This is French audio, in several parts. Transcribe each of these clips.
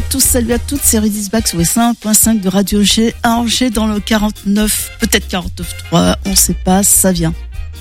tous, salut à toutes, c'est Rudis Back sur les 101.5 de Radio G à Angers dans le 49, peut-être 49.3, on sait pas, ça vient.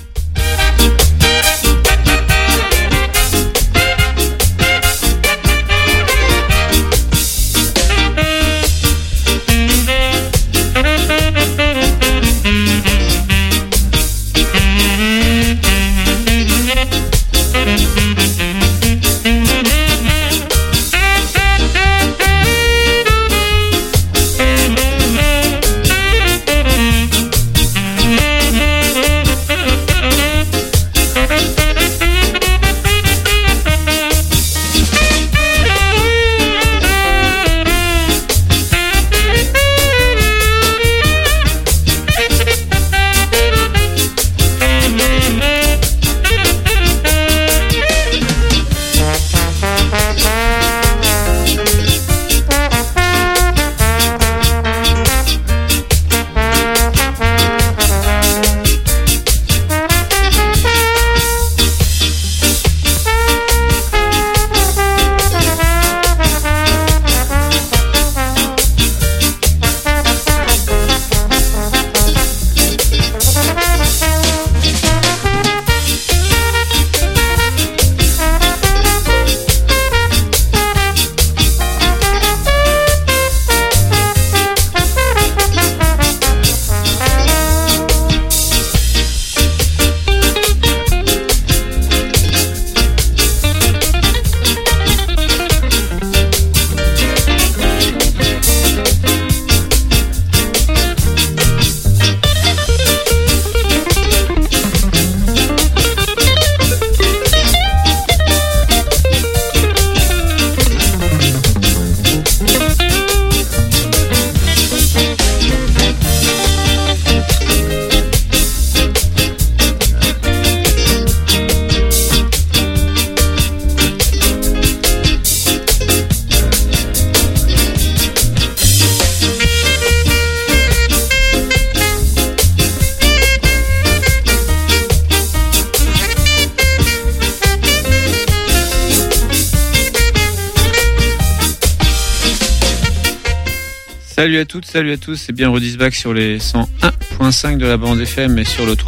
Salut à toutes, salut à tous, c'est bien Rudis Back sur les 101.5 de la bande FM et sur le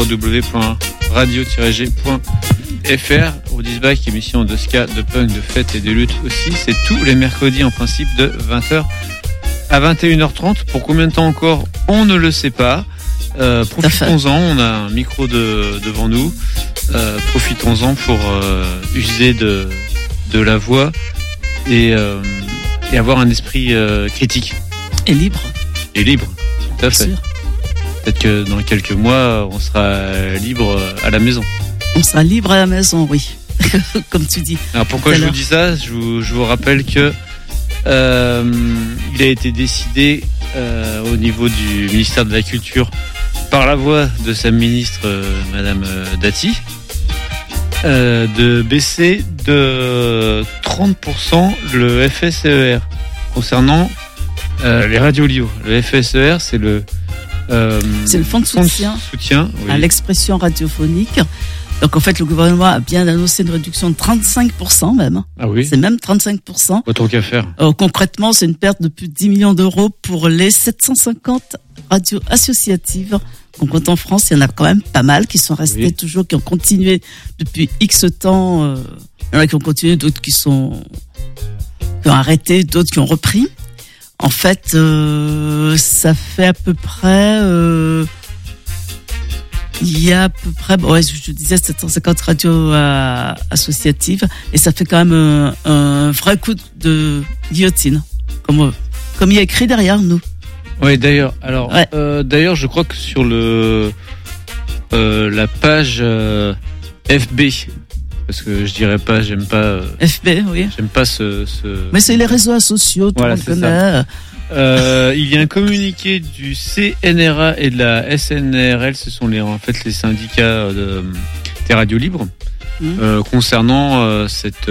www.radio-g.fr. Rudis Back, émission de ska, de punk, de fête et de lutte aussi. C'est tous les mercredis en principe de 20h à 21h30. Pour combien de temps encore, on ne le sait pas. Profitons-en, on a un micro devant nous. Profitons-en pour user de la voix et avoir un esprit critique. Et libre. Et libre, tout à fait. Sûr. Peut-être que dans quelques mois, on sera libre à la maison. On sera libre à la maison, oui. Comme tu dis. Alors pourquoi je vous dis ça ? Je vous rappelle que il a été décidé au niveau du ministère de la Culture, par la voix de sa ministre, Madame Dati, de baisser de 30% le FSER concernant les radios libres. Le FSER, c'est le fonds de soutien oui, à l'expression radiophonique. Donc en fait, le gouvernement a bien annoncé une réduction de 35% même. Ah oui. C'est même 35%. Autant qu'à faire. Concrètement, c'est une perte de plus de 10 millions d'euros pour les 750 radios associatives qu'on compte en France. Il y en a quand même pas mal qui sont restées toujours, qui ont continué depuis X temps. Il y en a qui ont continué, d'autres qui ont arrêté, d'autres qui ont repris. En fait, ça fait à peu près... il y a à peu près, je disais 750 radios associatives, et ça fait quand même un vrai coup de guillotine, comme il y a écrit derrière nous. Oui, d'ailleurs. Alors, d'ailleurs, je crois que sur la page FB, parce que je dirais pas, j'aime pas. FB, oui. J'aime pas ce. Mais c'est les réseaux sociaux, tout le monde connaît. Il y a un communiqué du CNRA et de la SNRL, ce sont les syndicats des radios libres, concernant cette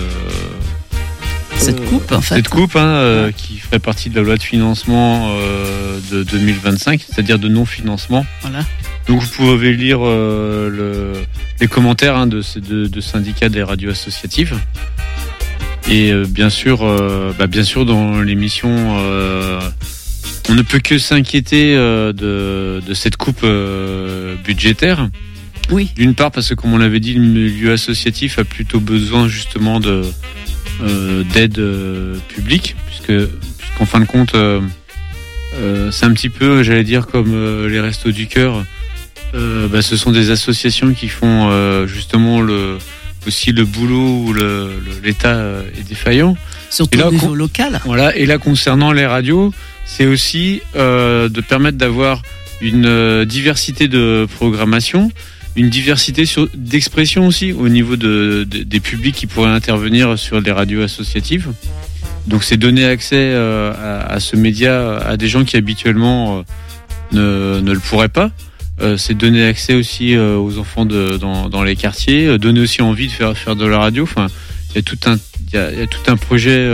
coupe, en fait. Cette coupe, qui ferait partie de la loi de financement de 2025, c'est-à-dire de non-financement. Voilà. Donc vous pouvez lire les commentaires de syndicats des radios associatives. Et bien sûr dans l'émission, on ne peut que s'inquiéter de cette coupe budgétaire. Oui. D'une part parce que, comme on l'avait dit, le milieu associatif a plutôt besoin justement d'aide publique, puisqu'en fin de compte, c'est un petit peu, j'allais dire, comme les Restos du Cœur. Ce sont des associations qui font justement aussi le boulot où l'État est défaillant. Surtout au niveau local. Voilà. Et là, concernant les radios, c'est aussi de permettre d'avoir une diversité de programmation, une diversité d'expression aussi au niveau des publics qui pourraient intervenir sur des radios associatives. Donc c'est donner accès à ce média à des gens qui habituellement ne le pourraient pas. C'est donner accès aussi aux enfants dans les quartiers, donner aussi envie de faire de la radio. Enfin, il y a tout un projet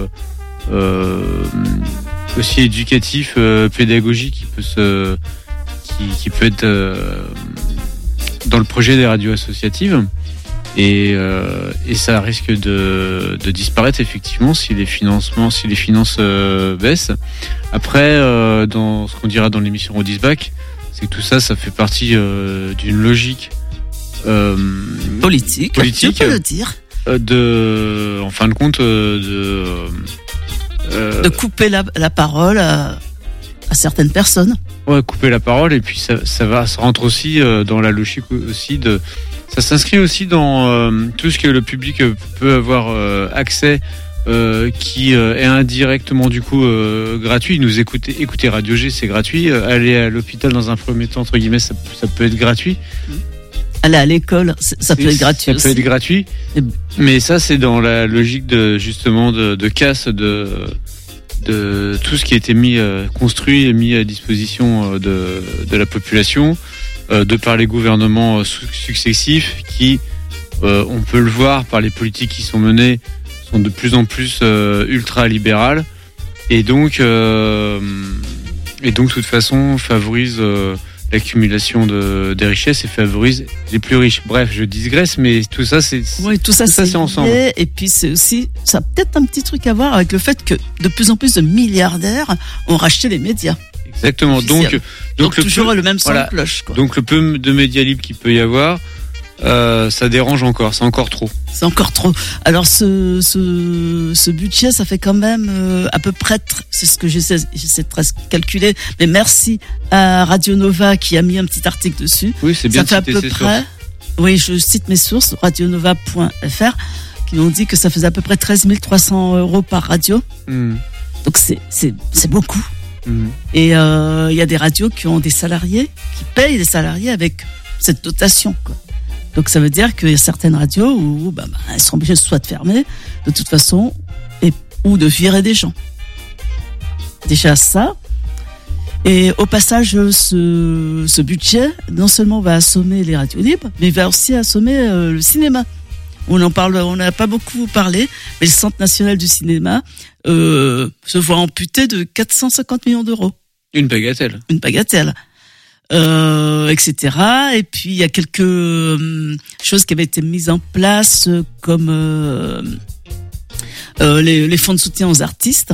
aussi éducatif, pédagogique qui peut être dans le projet des radios associatives, et ça risque de disparaître effectivement si les finances baissent. Après, dans ce qu'on dira dans l'émission Rodisback, c'est que tout ça fait partie d'une logique politique, tu peux le dire. En fin de compte, de couper la parole à certaines personnes. Ouais, couper la parole, et puis ça rentre aussi dans la logique aussi ça s'inscrit aussi dans tout ce que le public peut avoir accès, qui est indirectement du coup gratuit. Nous écouter Radio G, c'est gratuit. Aller à l'hôpital dans un premier temps, entre guillemets, ça peut être gratuit. Aller à l'école, ça peut être gratuit aussi. Ça peut être gratuit, mais ça c'est dans la logique de casse de tout ce qui a été construit et mis à disposition de la population, de par les gouvernements successifs qui, on peut le voir par les politiques qui sont menées, sont de plus en plus ultra-libérales, et donc de toute façon favorisent l'accumulation des richesses et favorise les plus riches. Bref, je digresse, mais tout ça c'est ensemble. Et puis c'est aussi, ça a peut-être un petit truc à voir avec le fait que de plus en plus de milliardaires ont racheté les médias. Exactement. Donc toujours le même son de cloche, quoi. Donc le peu de médias libres qu'il peut y avoir, ça dérange encore. C'est encore trop. Alors ce budget, ça fait quand même à peu près, c'est ce que j'essaie de presque calculer, mais merci à Radio Nova qui a mis un petit article dessus. Oui, c'est bien. Ça fait à peu près. Oui, je cite mes sources, radionova.fr, qui m'ont dit que ça faisait à peu près 13 300 € par radio. Donc c'est beaucoup. Et il y a des radios qui ont des salariés, qui payent des salariés avec cette dotation, quoi. Donc ça veut dire qu'il y a certaines radios où elles sont obligées soit de fermer de toute façon, ou de virer des gens. Déjà ça. Et au passage, ce budget non seulement va assommer les radios libres, mais il va aussi assommer le cinéma. On n'a pas beaucoup parlé, mais le Centre national du cinéma se voit amputé de 450 millions d'euros. Une bagatelle. Etc. Et puis il y a quelques choses qui avaient été mises en place, comme les fonds de soutien aux artistes,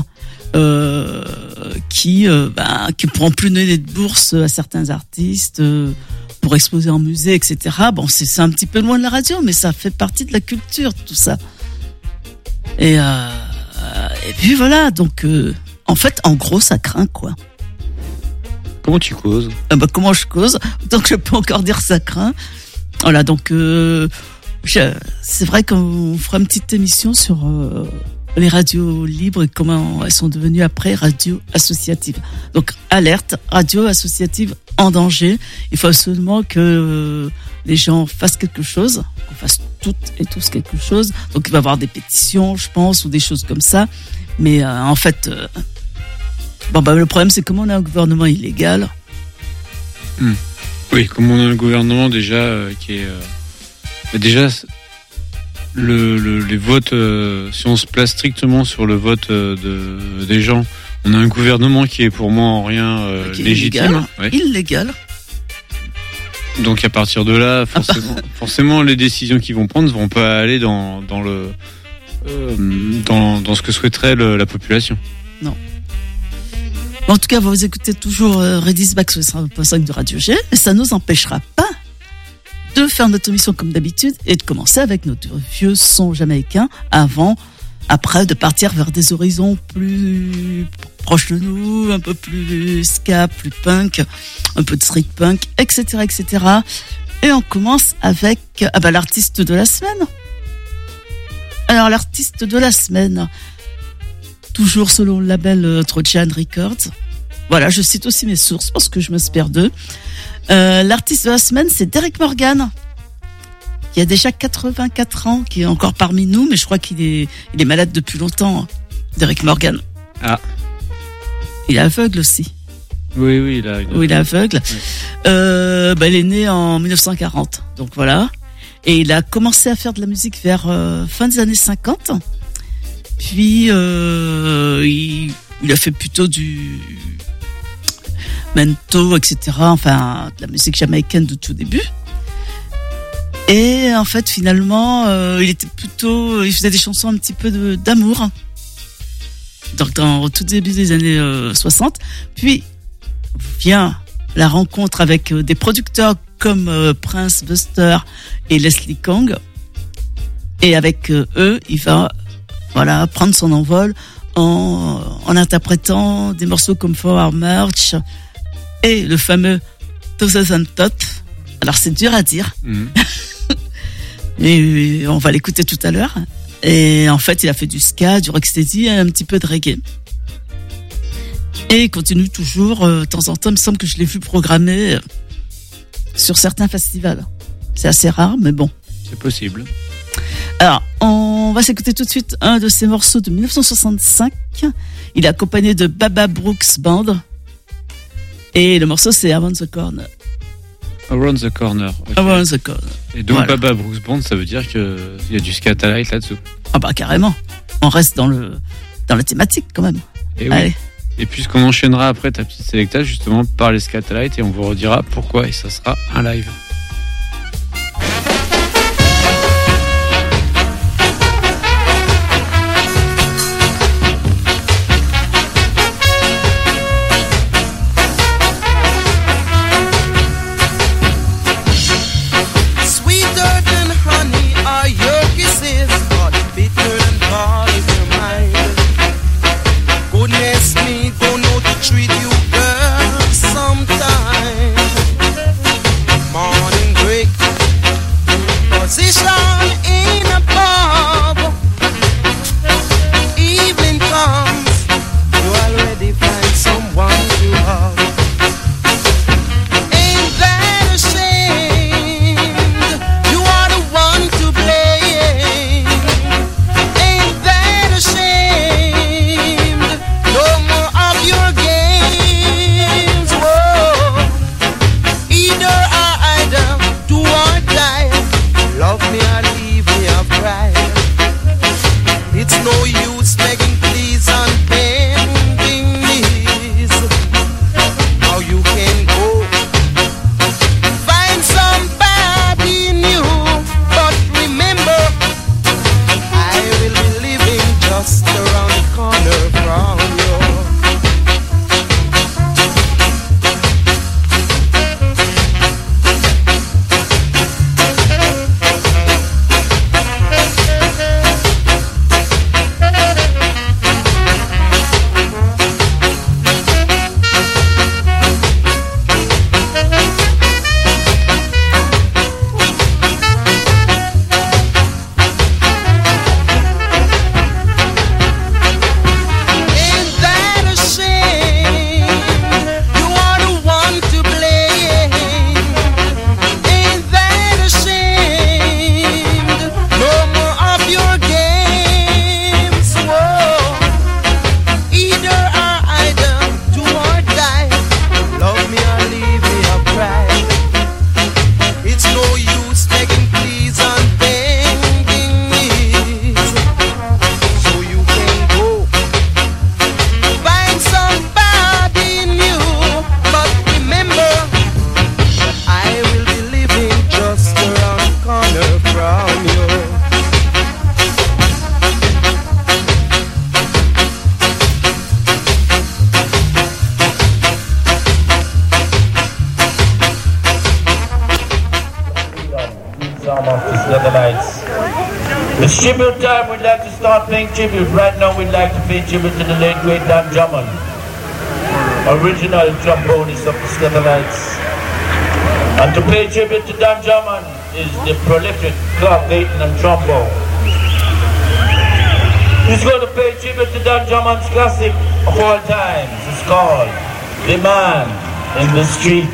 qui pourront plus donner de bourses à certains artistes pour exposer en musée, etc. Bon, c'est un petit peu loin de la radio, mais ça fait partie de la culture, tout ça. Et puis voilà, donc en fait, en gros, ça craint, quoi. Comment tu causes ? Comment je cause ? Donc je peux encore dire ça craint. Voilà, donc c'est vrai qu'on fera une petite émission sur les radios libres et comment elles sont devenues après radios associatives. Donc alerte, radio associative en danger. Il faut absolument que les gens fassent quelque chose, qu'on fasse toutes et tous quelque chose. Donc il va y avoir des pétitions, je pense, ou des choses comme ça. Mais en fait... le problème, c'est comme on a un gouvernement illégal. Oui, comme on a un gouvernement déjà qui est... déjà, les votes, si on se place strictement sur le vote des gens, on a un gouvernement qui est pour moi en rien légitime. Illégal. Donc à partir de là, forcément les décisions qu'ils vont prendre ne vont pas aller dans dans ce que souhaiterait la population. Non. En tout cas, vous écoutez toujours Redis Back sur 100.5 de Radio G, mais ça ne nous empêchera pas de faire notre émission comme d'habitude et de commencer avec notre vieux son jamaïcain après de partir vers des horizons plus proches de nous, un peu plus ska, plus punk, un peu de street punk, etc., etc. Et on commence avec l'artiste de la semaine. Alors, l'artiste de la semaine, toujours selon le label Trojan Records. Voilà, je cite aussi mes sources parce que je m'inspire d'eux. L'artiste de la semaine, c'est Derek Morgan, qui a déjà 84 ans, qui est encore parmi nous, mais je crois qu'il est malade depuis longtemps, Derek Morgan. Ah. Il est aveugle aussi. Oui, il est aveugle. Oui. Il est né en 1940, donc voilà. Et il a commencé à faire de la musique vers fin des années 50. Puis il a fait plutôt du mento, etc. Enfin, de la musique jamaïcaine de tout début. Et en fait, finalement, il faisait des chansons un petit peu d'amour. Donc, au tout début des années 60. Puis vient la rencontre avec des producteurs comme Prince Buster et Leslie Kong. Et avec eux, il va prendre son envol en interprétant des morceaux comme For Our March et le fameux Thousand Top. Alors c'est dur à dire, mais on va l'écouter tout à l'heure. Et en fait, il a fait du ska, du rocksteady et un petit peu de reggae. Et il continue toujours, de temps en temps, il me semble que je l'ai vu programmer sur certains festivals. C'est assez rare, mais bon. C'est possible. Alors, on va s'écouter tout de suite un de ses morceaux de 1965. Il est accompagné de Baba Brooks Band. Et le morceau, c'est Around the Corner. Around the Corner. Okay. Around the Corner. Et donc, voilà. Baba Brooks Band, ça veut dire qu'il y a du Skatalight là-dessous. Ah bah, carrément. On reste dans la thématique, quand même. Et oui. Allez. Et puisqu'on enchaînera après ta petite sélecta, justement, par les Skatalight, et on vous redira pourquoi, et ça sera un live. Treat you, girl, sometime. Morning break. It's tribute time. We'd like to start paying tribute. Right now we'd like to pay tribute to the late great Dan Drummond, original trombonist of the Skitterlights. And to pay tribute to Dan Drummond is the prolific Clark Layton and trombone. He's going to pay tribute to Dan Drummond's classic of all times. It's called The Man in the Street.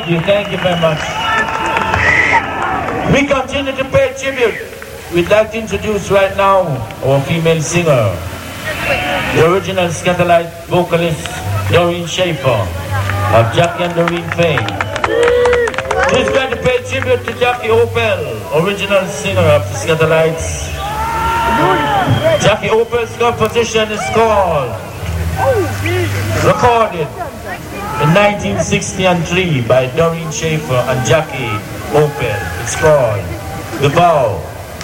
Thank you very much. We continue to pay tribute. We'd like to introduce right now our female singer, the original Scatterlight vocalist, Doreen Schaefer, of Jackie and Doreen fame. She's going to pay tribute to Jackie Opel, original singer of the Scatterlights. Jackie Opel's composition is called, recorded in 1963 by Doreen Schaefer and Jackie Opel. It's called The Vow.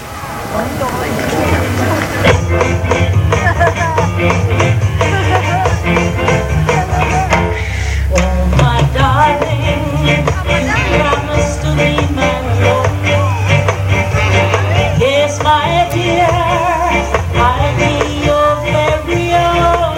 Oh my darling, you promised to be my love. Yes, my dear, I'll be your very own.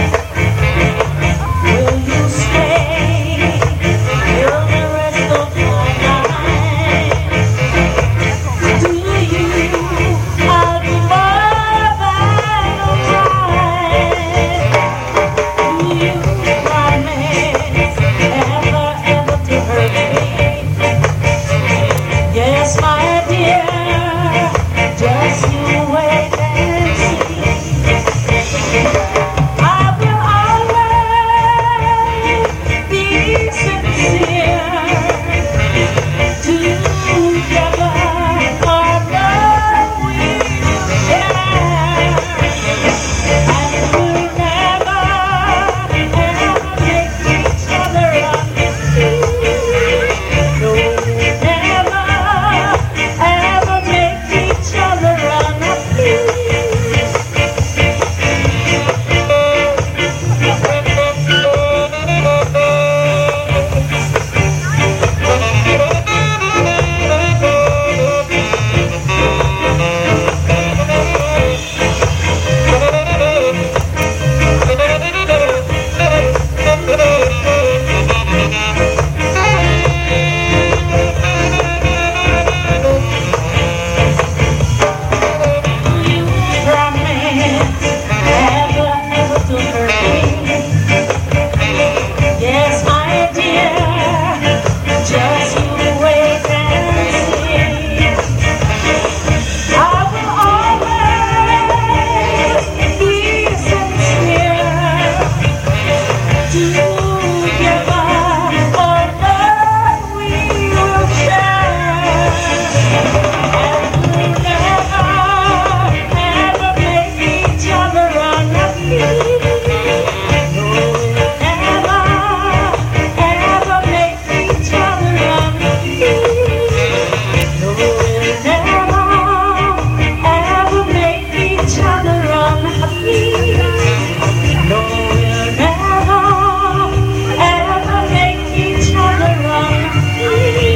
Will you stay till the rest of my life? Do you? I'll be more than alright. Do you promise ever to hurt me? Yes, my dear, just you wait and see. I will always be sincere. Together, our love will share, and we'll never, ever make each other understand. No, never, ever make each other understand. You promise ever to hurt me. Yes, my dear, just you wait and see. I will always be sincere. Together, our love we will share, and we'll never, ever make each other unhappy. No, never, ever make each other unhappy. No, we'll never, ever make each other unhappy. No, we'll never, ever make each other unhappy.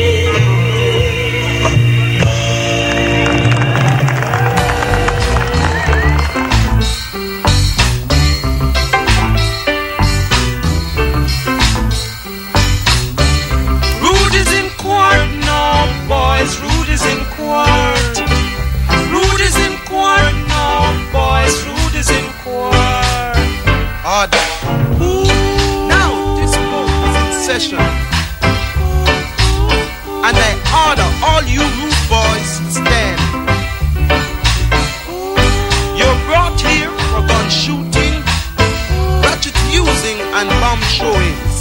Rude is in court now, boys. Rude is in court. Rude is in court now, boys. Rude is in court. Order. Now this court is in session, and I order all you rude boys stand. You're brought here for gun shooting, ratchet using, and bomb showings.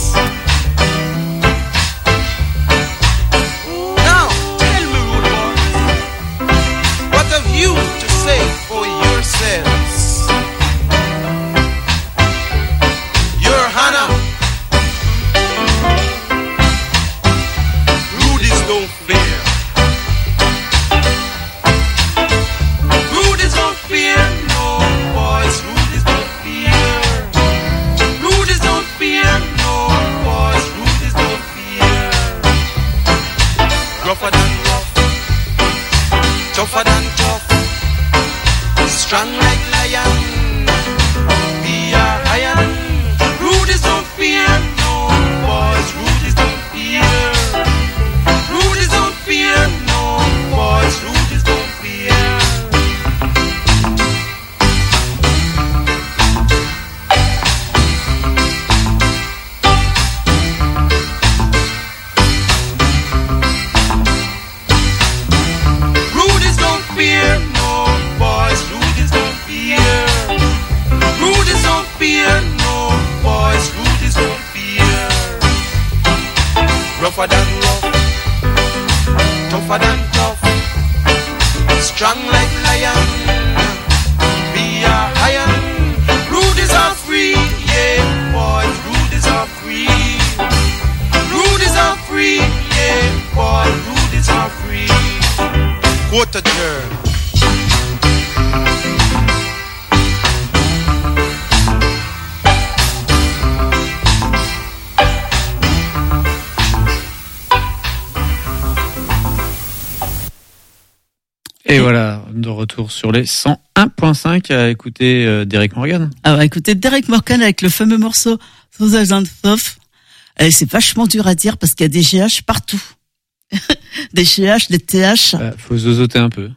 Now, tell me, rude boys, what have you to say for yourselves? Your Hannah, rudies don't fear. Rudies don't fear, no, boys. Rudies don't fear. Rudies don't fear, no, boys. Rudies don't fear. Rougher than rough, tougher than tough, strong like lion, be a iron. Rudies don't fear, no, boys. Rudies don't fear. Rudies don't fear, no, boys. Rudies don't fear. lion. Be a iron. Rudies are free, yeah, boys. Rudies are free. Rudies are free, yeah, boys. Rudies are free. Quote a jerk. Et voilà, de retour sur les 101.5 à écouter Derek Morgan. Alors écoutez, Derek Morgan avec le fameux morceau Thousand Though. C'est vachement dur à dire parce qu'il y a des GH partout. Des GH, des TH. Faut zozoter un peu.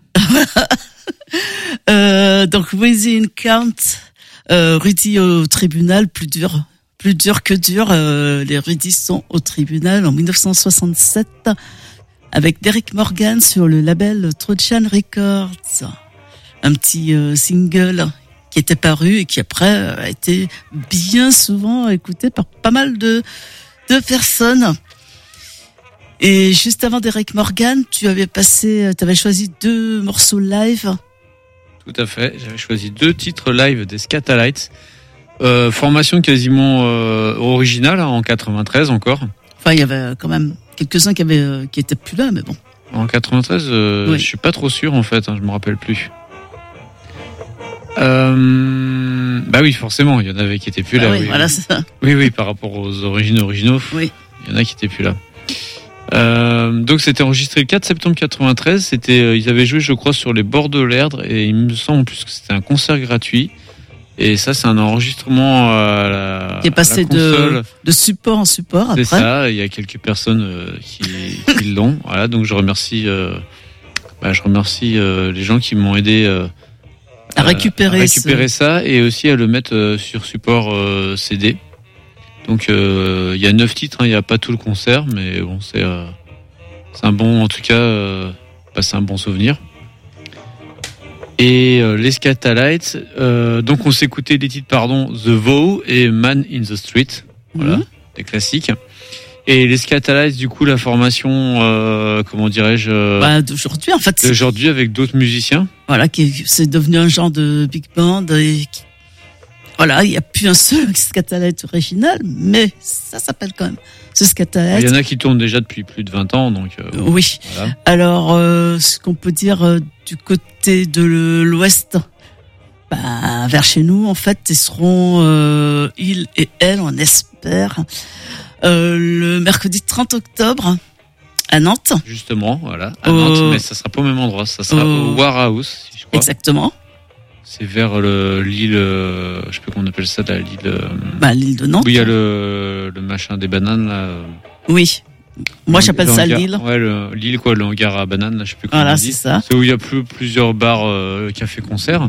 Donc Within Count, Rudy au tribunal, plus dur que dur. Les Rudy sont au tribunal en 1967 avec Derek Morgan sur le label Trojan Records. Un petit single qui était paru et qui après a été bien souvent écouté par pas mal de personnes. Et juste avant Derek Morgan, t'avais choisi 2 morceaux live. Tout à fait, j'avais choisi 2 titres live des Scatalites. Formation quasiment originale en 93 encore. Enfin, il y avait quand même quelques-uns qui étaient plus là, mais bon. En 93, oui. Je suis pas trop sûr en fait, je me rappelle plus. Bah oui, forcément, il y en avait qui étaient plus là. Oui, oui, voilà, oui. c'est ça. Oui, par rapport aux originaux, Oui. il y en a qui étaient plus là. Donc c'était enregistré le 4 septembre 93. Ils avaient joué, je crois, sur les bords de l'Erdre et il me semble en plus que c'était un concert gratuit. Et ça, c'est un enregistrement qui est passé de support en support. Après. C'est ça. Il y a quelques personnes qui l'ont. Voilà. Donc je remercie les gens qui m'ont aidé à récupérer ça et aussi à le mettre sur support CD. Donc il y a 9 titres, il n'y a pas tout le concert, mais bon, c'est un bon, en tout cas, c'est un bon souvenir. Et les Scatalites, donc on s'est écouté les titres, The Vow et Man in the Street, voilà, des classiques. Et les Scatalites, du coup, la formation, comment dirais-je, d'aujourd'hui, en fait. D'aujourd'hui avec d'autres musiciens. Voilà, c'est devenu un genre de big band et voilà, il n'y a plus un seul Scatalite original, mais ça s'appelle quand même ce Scatalite. Il y en a qui tournent déjà depuis plus de 20 ans, donc. Oui. Voilà. Alors, ce qu'on peut dire du côté de l'Ouest, vers chez nous, en fait, ils seront il et elle, on espère, le mercredi 30 octobre à Nantes. Justement, voilà, à Nantes, mais ça sera pas au même endroit, ça sera au Warehouse, si je crois. Exactement. C'est vers l'île, je sais pas comment on appelle ça, l'île. L'île de Nantes. Où il y a le machin des bananes là. Oui. Moi j'appelle ça l'île. Ouais, l'île quoi, le hangar à bananes là, je sais plus comment on dit. Voilà, c'est ça. C'est où il y a plusieurs bars, cafés-concerts.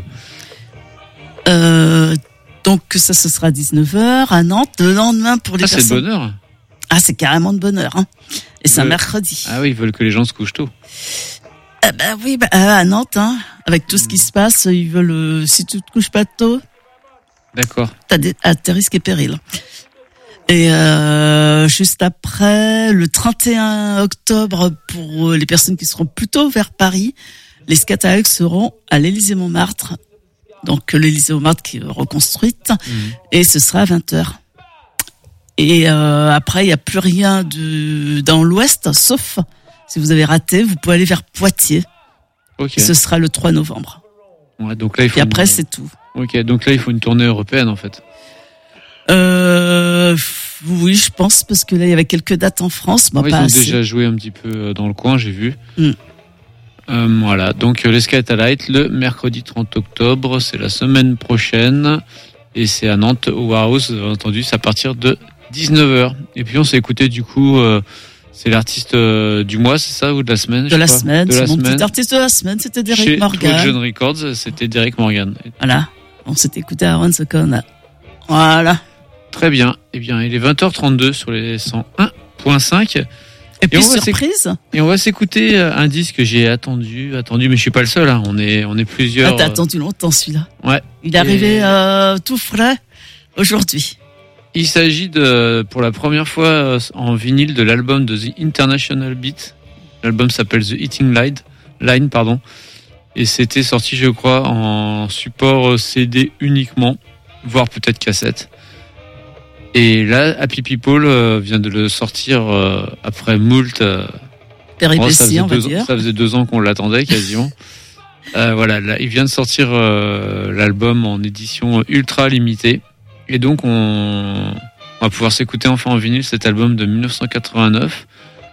Donc ça, ce sera 19h à Nantes. Le lendemain pour les personnes. C'est de bonne heure. Ah, c'est carrément de bonne heure. Hein. Et c'est un mercredi. Ah oui, ils veulent que les gens se couchent tôt. Oui, à Nantes, hein, avec tout ce qui se passe, ils veulent. Si tu te couches pas tôt, d'accord. T'as tes risques et périls. Et juste après, le 31 octobre, pour les personnes qui seront plutôt vers Paris, les Scatalites seront à l'Élysée-Montmartre. Donc l'Élysée-Montmartre qui est reconstruite, et ce sera à 20h. Et après, il n'y a plus rien dans l'Ouest, sauf si vous avez raté, vous pouvez aller vers Poitiers. Okay. Et ce sera le 3 novembre. Ouais, donc là, il faut et après, c'est tout. Ok, donc là, il faut une tournée européenne, en fait. Oui, je pense, parce que là, il y avait quelques dates en France. Ils ont déjà joué un petit peu dans le coin, j'ai vu. Voilà, donc les Scatalites, le mercredi 30 octobre, c'est la semaine prochaine. Et c'est à Nantes, au Warehouse, vous avez entendu, c'est à partir de 19h. Et puis on s'est écouté du coup, c'est l'artiste du mois, c'est ça, ou de la semaine? De la semaine, c'est mon petit artiste de la semaine, c'était Derek Morgan. Chez Trojan Records, c'était Derek Morgan. Voilà, on s'est écouté à Aaron Socon. Voilà. Très bien, eh bien il est 20h32 sur les 101.5. Et puis surprise. Et on va s'écouter un disque que j'ai attendu, mais je suis pas le seul, hein. On est plusieurs. Ah, t'as attendu longtemps celui-là. Ouais. Il est arrivé tout frais aujourd'hui. Il s'agit pour la première fois en vinyle de l'album de The International Beat. L'album s'appelle The Eating Line, Et c'était sorti, je crois, en support CD uniquement, voire peut-être cassette. Et là, Happy People vient de le sortir après moult. Péripéties, on va dire. Ça faisait 2 ans qu'on l'attendait quasiment. Voilà, là, il vient de sortir l'album en édition ultra limitée. Et donc, on va pouvoir s'écouter enfin en vinyle cet album de 1989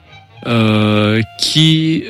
qui...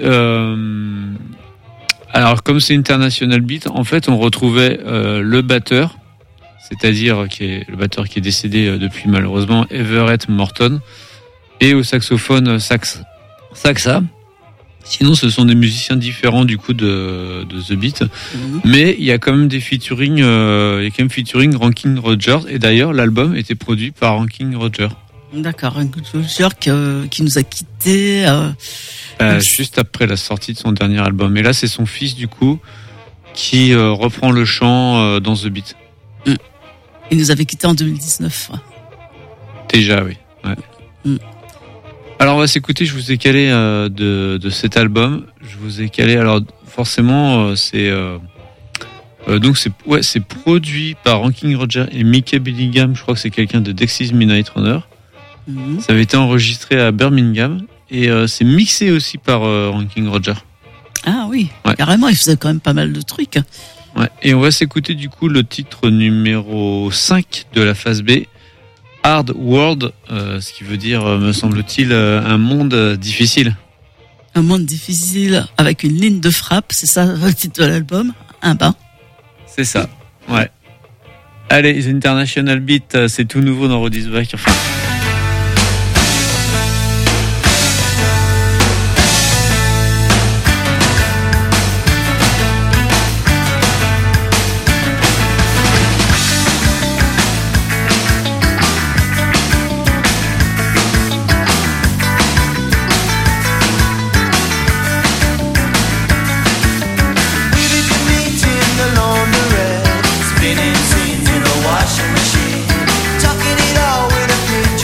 alors, comme c'est International Beat, en fait, on retrouvait le batteur, c'est-à-dire le batteur qui est décédé depuis malheureusement, Everett Morton, et au saxophone Saxa. Sinon, ce sont des musiciens différents du coup de The Beat, mais il y a quand même des featuring, featuring Ranking Rogers, et d'ailleurs l'album était produit par Ranking Rogers. D'accord, Ranking Rogers qui nous a quittés. Juste après la sortie de son dernier album. Et là, c'est son fils, du coup, qui reprend le chant dans The Beat. Il nous avait quittés en 2019. Déjà, oui. Ouais. Alors, on va s'écouter. Je vous ai calé de cet album. Je vous ai calé. Alors, forcément, donc c'est produit par Ranking Rogers et Mickey Billingham. Je crois que c'est quelqu'un de Dexys Midnight Runner. Ça avait été enregistré à Birmingham. Et c'est mixé aussi par Ranking Rogers. Ah oui, ouais. Carrément, il faisait quand même pas mal de trucs. Ouais. Et on va s'écouter du coup le titre numéro 5 de la phase B, Hard World, ce qui veut dire, me semble-t-il, un monde difficile. Un monde difficile avec une ligne de frappe, c'est ça le titre de l'album, un bain. C'est ça, ouais. Allez, The International Beat, c'est tout nouveau dans Roddy's Back. Enfin... Spinning scenes in a washing machine, talking it all with a picture.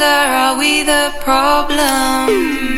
wonder, are we the problem?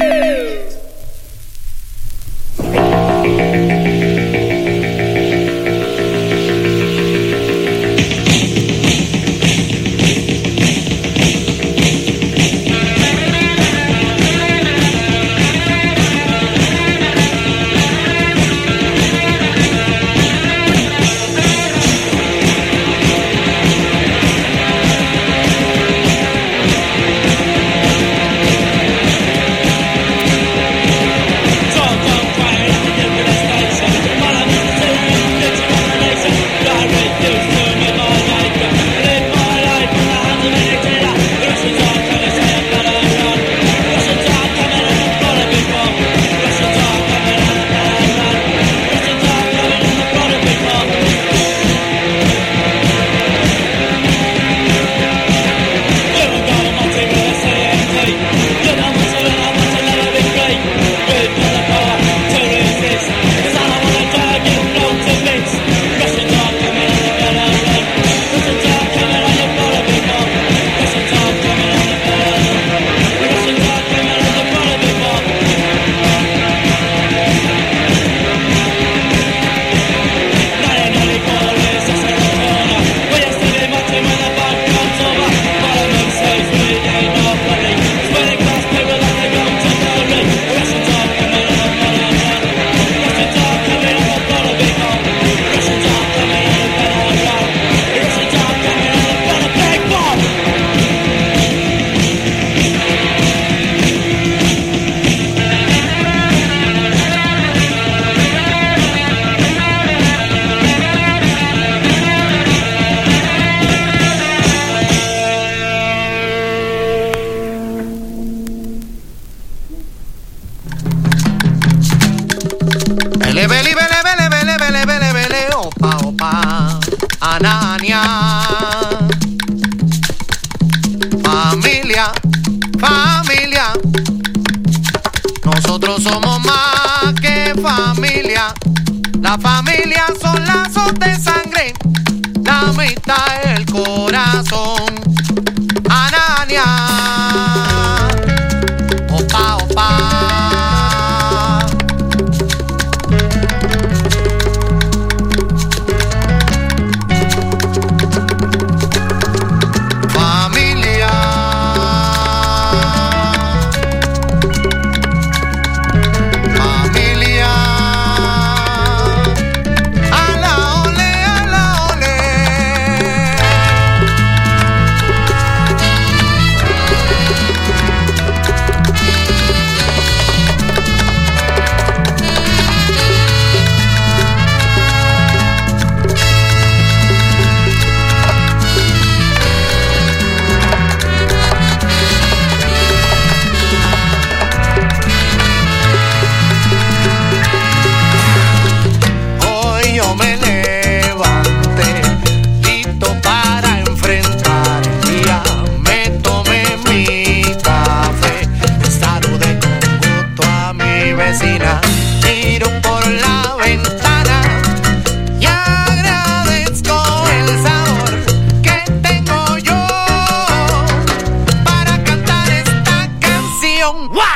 Anania. Familia, familia. Nosotros somos más que familia. La familia son lazos de sangre. La amistad es el corazón. Anania. Opa, opa. Miro por la ventana y agradezco el sabor que tengo yo para cantar esta canción. ¡Guau!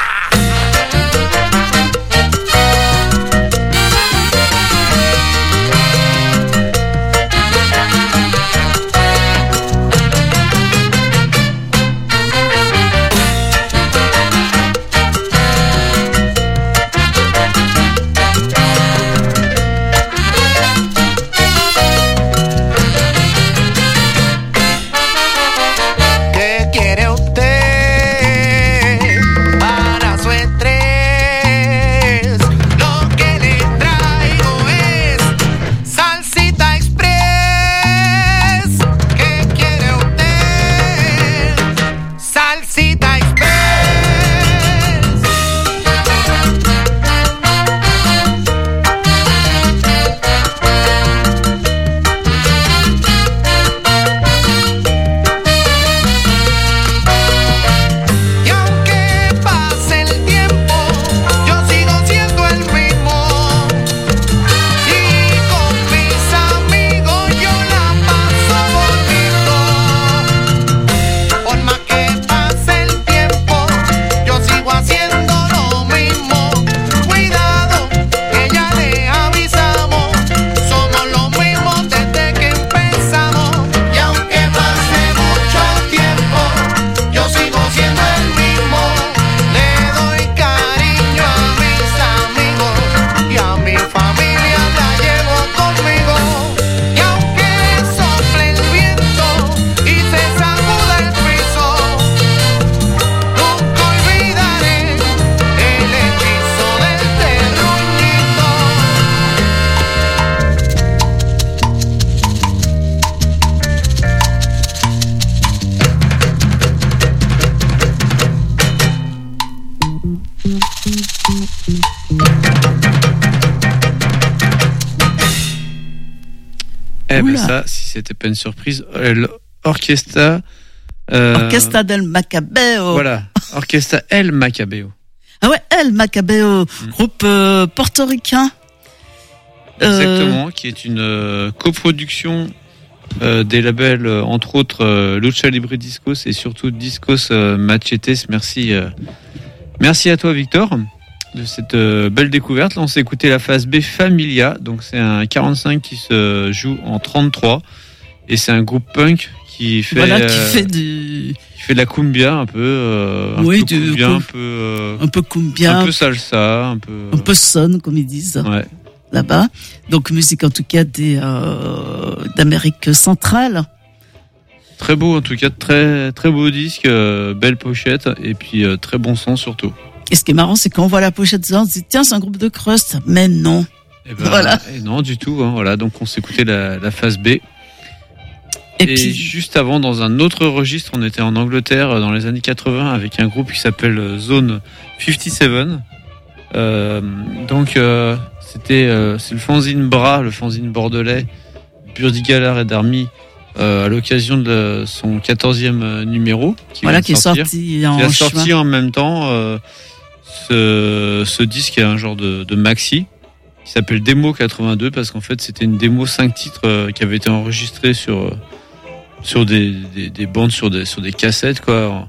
Eh ben Oula. ça, si c'était pas une surprise, l'Orchestra... Orchestra del Macabeo. Voilà, Orchestra El Macabeo. Ah ouais, El Macabeo, groupe portoricain. Exactement, qui est une coproduction des labels, entre autres, Lucha Libre Discos et surtout Discos Machetes. Merci à toi, Victor, de cette belle découverte. Là, on s'est écouté la phase B Familia, donc c'est un 45 qui se joue en 33, et c'est un groupe punk qui fait, Qui fait qui fait de la cumbia un peu, un Oui, peu cumbia, un peu cumbia, un peu salsa, un peu son, comme ils disent. Ouais. Là-bas. Donc musique en tout cas d'Amérique centrale. Très beau, en tout cas, très très beau disque, belle pochette et puis très bon son surtout. Et ce qui est marrant, c'est quand on voit la pochette, on se dit tiens, c'est un groupe de crust, mais non. Et ben, Voilà. et non du tout, hein, voilà. Donc on s'écoutait la phase B. Et Et puis juste avant, dans un autre registre, on était en Angleterre dans les années 80 avec un groupe qui s'appelle Zone 57. C'est le fanzine Bras, le fanzine bordelais, Burdigala Red Army, à l'occasion de son 14e numéro. Qui est sorti en qui a juin. sorti en même temps ce disque est un genre de maxi qui s'appelle Démo 82 parce qu'en fait c'était une démo 5 titres qui avait été enregistrée sur des bandes, sur des cassettes quoi.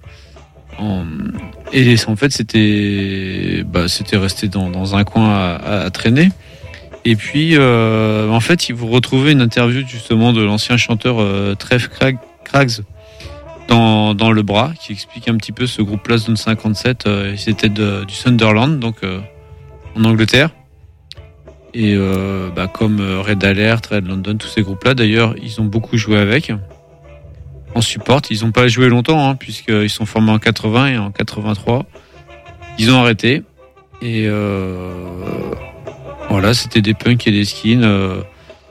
Et en fait c'était resté dans un coin à traîner. Et puis en fait vous retrouvez une interview justement de l'ancien chanteur Trev Craggs dans Le Bras, qui explique un petit peu ce groupe-là, Zone 57. C'était du Sunderland, donc en Angleterre. Et comme Red Alert, Red London, tous ces groupes-là, d'ailleurs, ils ont beaucoup joué avec. En support, ils n'ont pas joué longtemps, hein, puisqu'ils sont formés en 80 et en 83. Ils ont arrêté. Et voilà, c'était des punks et des skins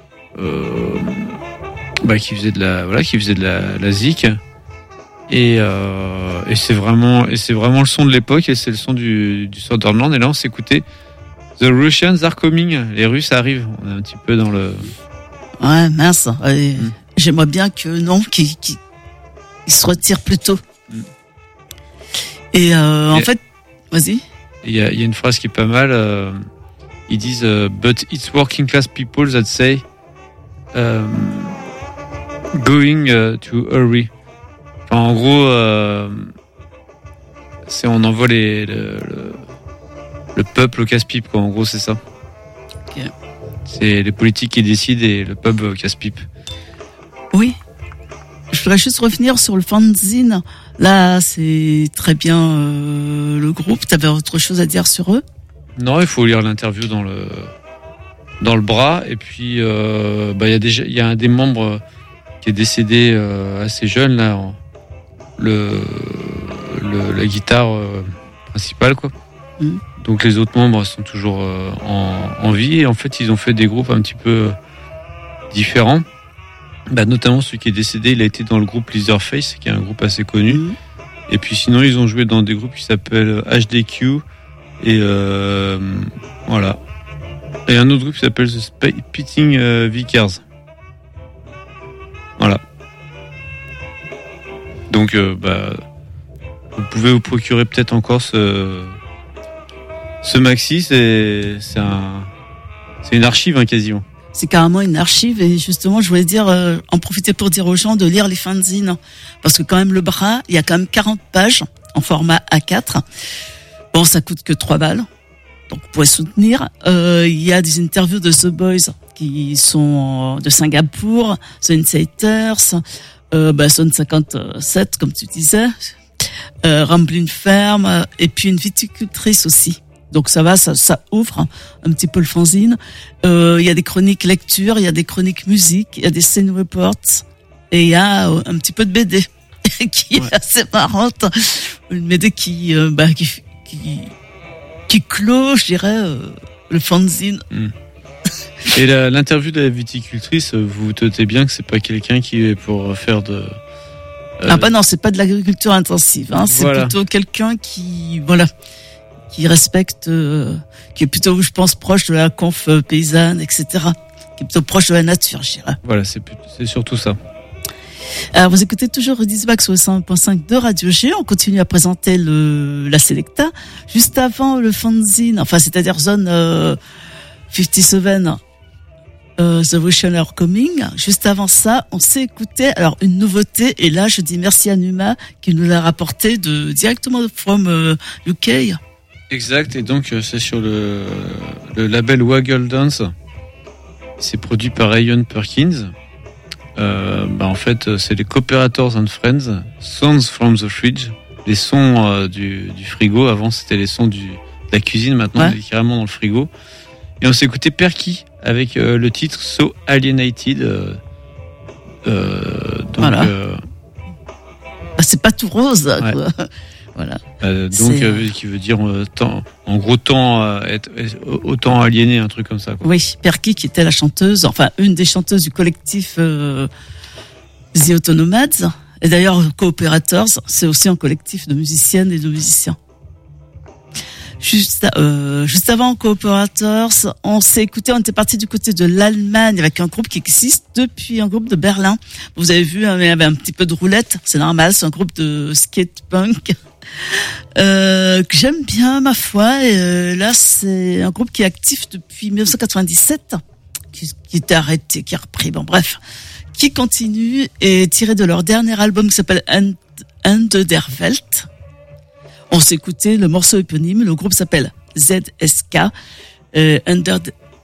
qui faisaient de la zik. Et c'est vraiment le son de l'époque, et c'est le son du Sunderland. Et là, on s'écoutait The Russians Are Coming. Les Russes arrivent. On est un petit peu dans le... Ouais, mince. J'aimerais bien qu'ils se retirent plus tôt. Et en fait, vas-y. Il y a une phrase qui est pas mal. Ils disent But it's working class people that say going to hurry. Enfin, en gros, on envoie le peuple au casse-pipe, quoi. En gros, c'est ça. Okay. C'est les politiques qui décident et le peuple au casse-pipe. Oui. Je voudrais juste revenir sur le fanzine. Là, c'est très bien le groupe. T'avais autre chose à dire sur eux? Non, il faut lire l'interview dans le Bras. Et puis, il y a un des membres qui est décédé assez jeune là. La guitare principale, quoi. Donc les autres membres sont toujours en vie, et en fait ils ont fait des groupes un petit peu différents. Notamment celui qui est décédé, il a été dans le groupe Leatherface, qui est un groupe assez connu. Et puis sinon ils ont joué dans des groupes qui s'appellent HDQ et voilà. Et un autre groupe qui s'appelle The Spitting Vickers. Voilà. Donc, vous pouvez vous procurer peut-être encore ce maxi. C'est une archive, hein, quasiment. C'est carrément une archive, et justement, je voulais dire, en profiter pour dire aux gens de lire les fanzines, parce que quand même Le Bras, il y a quand même 40 pages en format A4. Bon, ça coûte que 3 balles, donc vous pouvez soutenir. Il y a des interviews de The Boys qui sont de Singapour, The Insiders. Zone 57, comme tu disais, Ramblin' Ferme, et puis une viticultrice aussi. Donc ça ouvre un petit peu le fanzine. Il y a des chroniques lecture, il y a des chroniques musique, il y a des scene reports, et il y a un petit peu de BD qui est assez marrante. Une BD qui clôt, je dirais, le fanzine. Et l'interview de la viticultrice, vous doutez bien que c'est pas quelqu'un qui est pour faire de... non, c'est pas de l'agriculture intensive, hein. C'est plutôt quelqu'un qui respecte, qui est plutôt, je pense, proche de la conf paysanne, etc., qui est plutôt proche de la nature, je dirais. Voilà, c'est surtout ça. Alors, vous écoutez toujours Rudisback sur le 101.5 de Radio G. On continue à présenter la Selecta. Juste avant le fanzine, enfin, c'est-à-dire Zone 57, The Vision Are Coming. Juste avant ça, on s'est écouté, alors, une nouveauté. Et là, je dis merci à Numa qui nous l'a rapporté directement from UK. Exact. Et donc, c'est sur le label Waggle Dance. C'est produit par Ryan Perkins. En fait, c'est les Cooperators and Friends, Sounds from the Fridge, les sons du frigo. Avant, c'était les sons de la cuisine. Maintenant, on est carrément dans le frigo. Et on s'est écouté Perky avec le titre So Alienated. Voilà. C'est pas tout rose, ouais. quoi. Voilà. Qui veut dire autant aliéné, un truc comme ça, quoi. Oui, Perky qui était la chanteuse, enfin une des chanteuses du collectif The Autonomads. Et d'ailleurs, Cooperators, c'est aussi un collectif de musiciennes et de musiciens. Juste avant Cooperators, on était parti du côté de l'Allemagne avec un groupe qui existe depuis, un groupe de Berlin. Vous avez vu, il y avait un petit peu de roulette, c'est normal, c'est un groupe de skate punk. Que j'aime bien, ma foi, et là c'est un groupe qui est actif depuis 1997, qui était arrêté, qui a repris, bon bref, qui continue et tiré de leur dernier album qui s'appelle Ende der Welt. On s'est écouté le morceau éponyme, le groupe s'appelle ZSK, Ende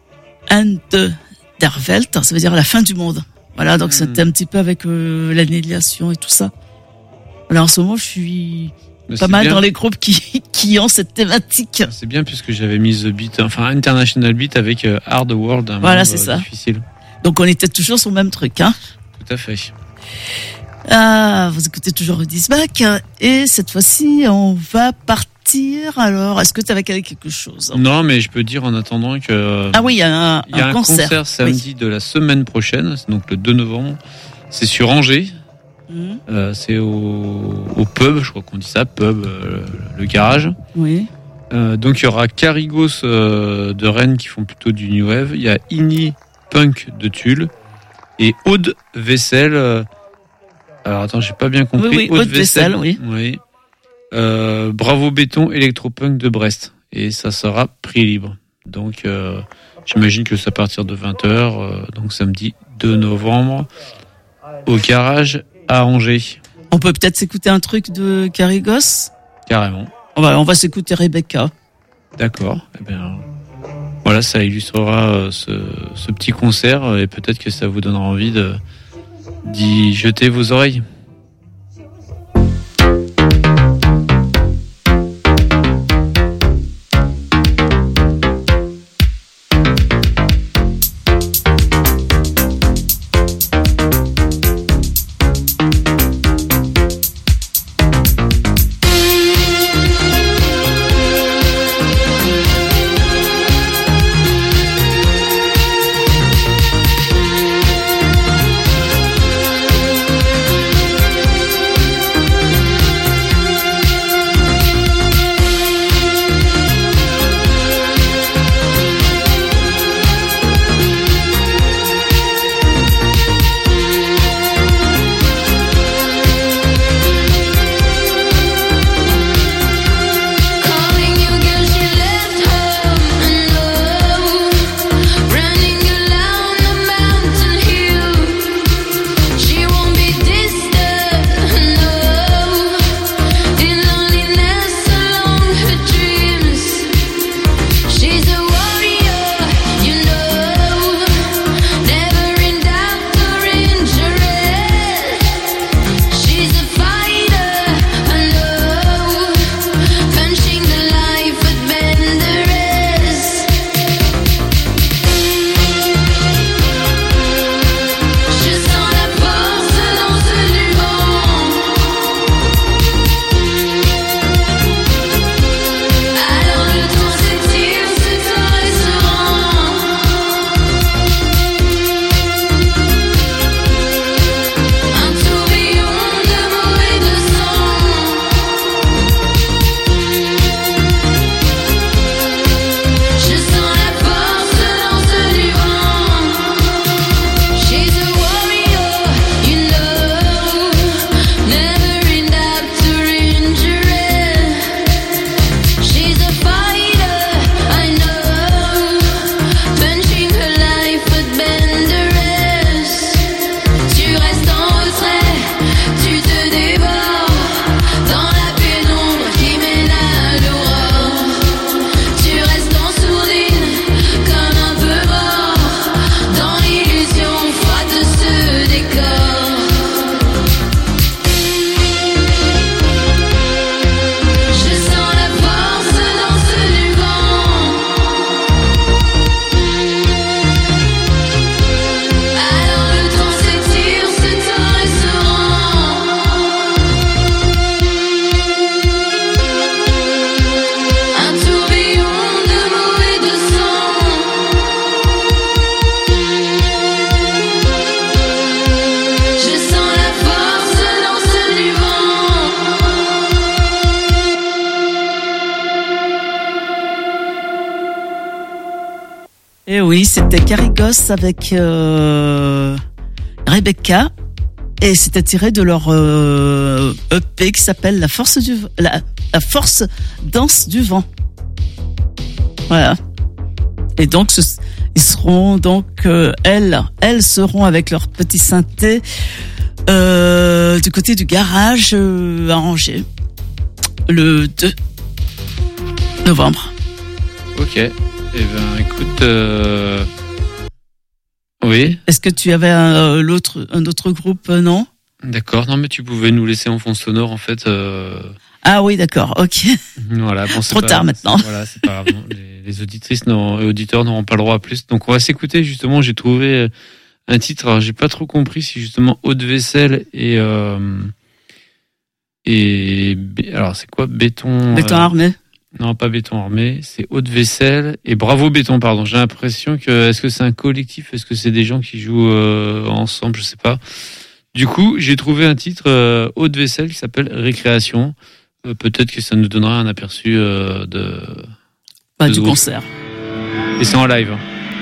der Welt, ça veut dire la fin du monde. Voilà, donc c'était un petit peu avec l'annihilation et tout ça. Voilà, en ce moment je suis pas mal bien dans les groupes qui ont cette thématique. C'est bien puisque j'avais mis The Beat, enfin International Beat avec Hard World, un voilà, c'est ça. Difficile. Donc on était toujours sur le même truc, hein. Tout à fait. Vous écoutez toujours Rudisback et cette fois-ci on va partir. Alors, est-ce que tu avais quelque chose? Non, mais je peux dire en attendant que il y a un concert samedi de la semaine prochaine, c'est donc le 2 novembre. C'est sur Angers. C'est au pub, je crois qu'on dit ça, pub, le garage. Oui. Donc il y aura Carigos de Rennes qui font plutôt du new wave. Il y a Ini Punk de Tulle et Aude Vaisselle. Alors attends, j'ai pas bien compris. Oui, Aude Vaisselle, oui. Oui. Bravo Béton Electropunk de Brest. Et ça sera prix libre. Donc j'imagine que c'est à partir de 20h, donc samedi 2 novembre au garage à Angers. On peut peut-être s'écouter un truc de Carigos? Carrément. On va s'écouter Rebecca. D'accord. Eh bien, voilà, ça illustrera ce petit concert et peut-être que ça vous donnera envie d'y jeter vos oreilles. Et oui, c'était Carigos avec Rebecca. Et c'était tiré de leur EP qui s'appelle La Force Danse du Vent. Voilà. Et donc, ils seront donc, elles seront avec leur petit synthé du côté du garage à Angers le 2 novembre. Ok. Eh ben, écoute, oui. Est-ce que tu avais un autre groupe, non? D'accord. Non, mais tu pouvais nous laisser en fond sonore, en fait. Ah oui, d'accord. Ok. Voilà. Bon, Trop tard maintenant. Voilà, c'est pas grave. Les auditrices et auditeurs n'auront pas le droit à plus. Donc, on va s'écouter. Justement, j'ai trouvé un titre. Alors, j'ai pas trop compris si justement Haute Vaisselle alors, c'est quoi? Béton Armé. Non, pas Béton Armé, c'est Haute Vaisselle et Bravo Béton, pardon. J'ai l'impression que, est-ce que c'est un collectif, est-ce que c'est des gens qui jouent ensemble, je sais pas. Du coup, j'ai trouvé un titre Haute Vaisselle qui s'appelle Récréation. Peut-être que ça nous donnera un aperçu du concert. Et c'est en live.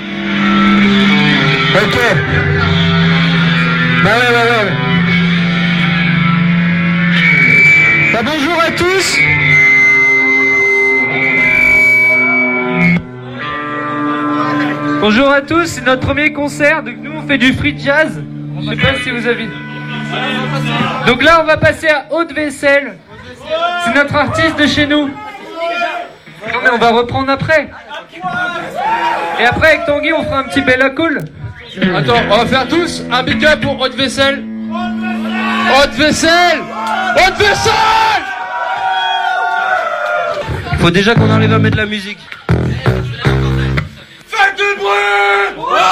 Ok. Ouais. Bonjour à tous. Bonjour à tous, c'est notre premier concert, donc nous on fait du free jazz. Je sais pas si vous avez... Donc là on va passer à Haute Vaisselle. C'est notre artiste de chez nous. Non mais on va reprendre après. Et après avec Tanguy on fera un petit Bella Cool. Attends, on va faire tous un big up pour Haute Vaisselle. Haute Vaisselle. Haute Vaisselle. Il faut déjà qu'on arrive à mettre de la musique. Faites du bruit. Ouais.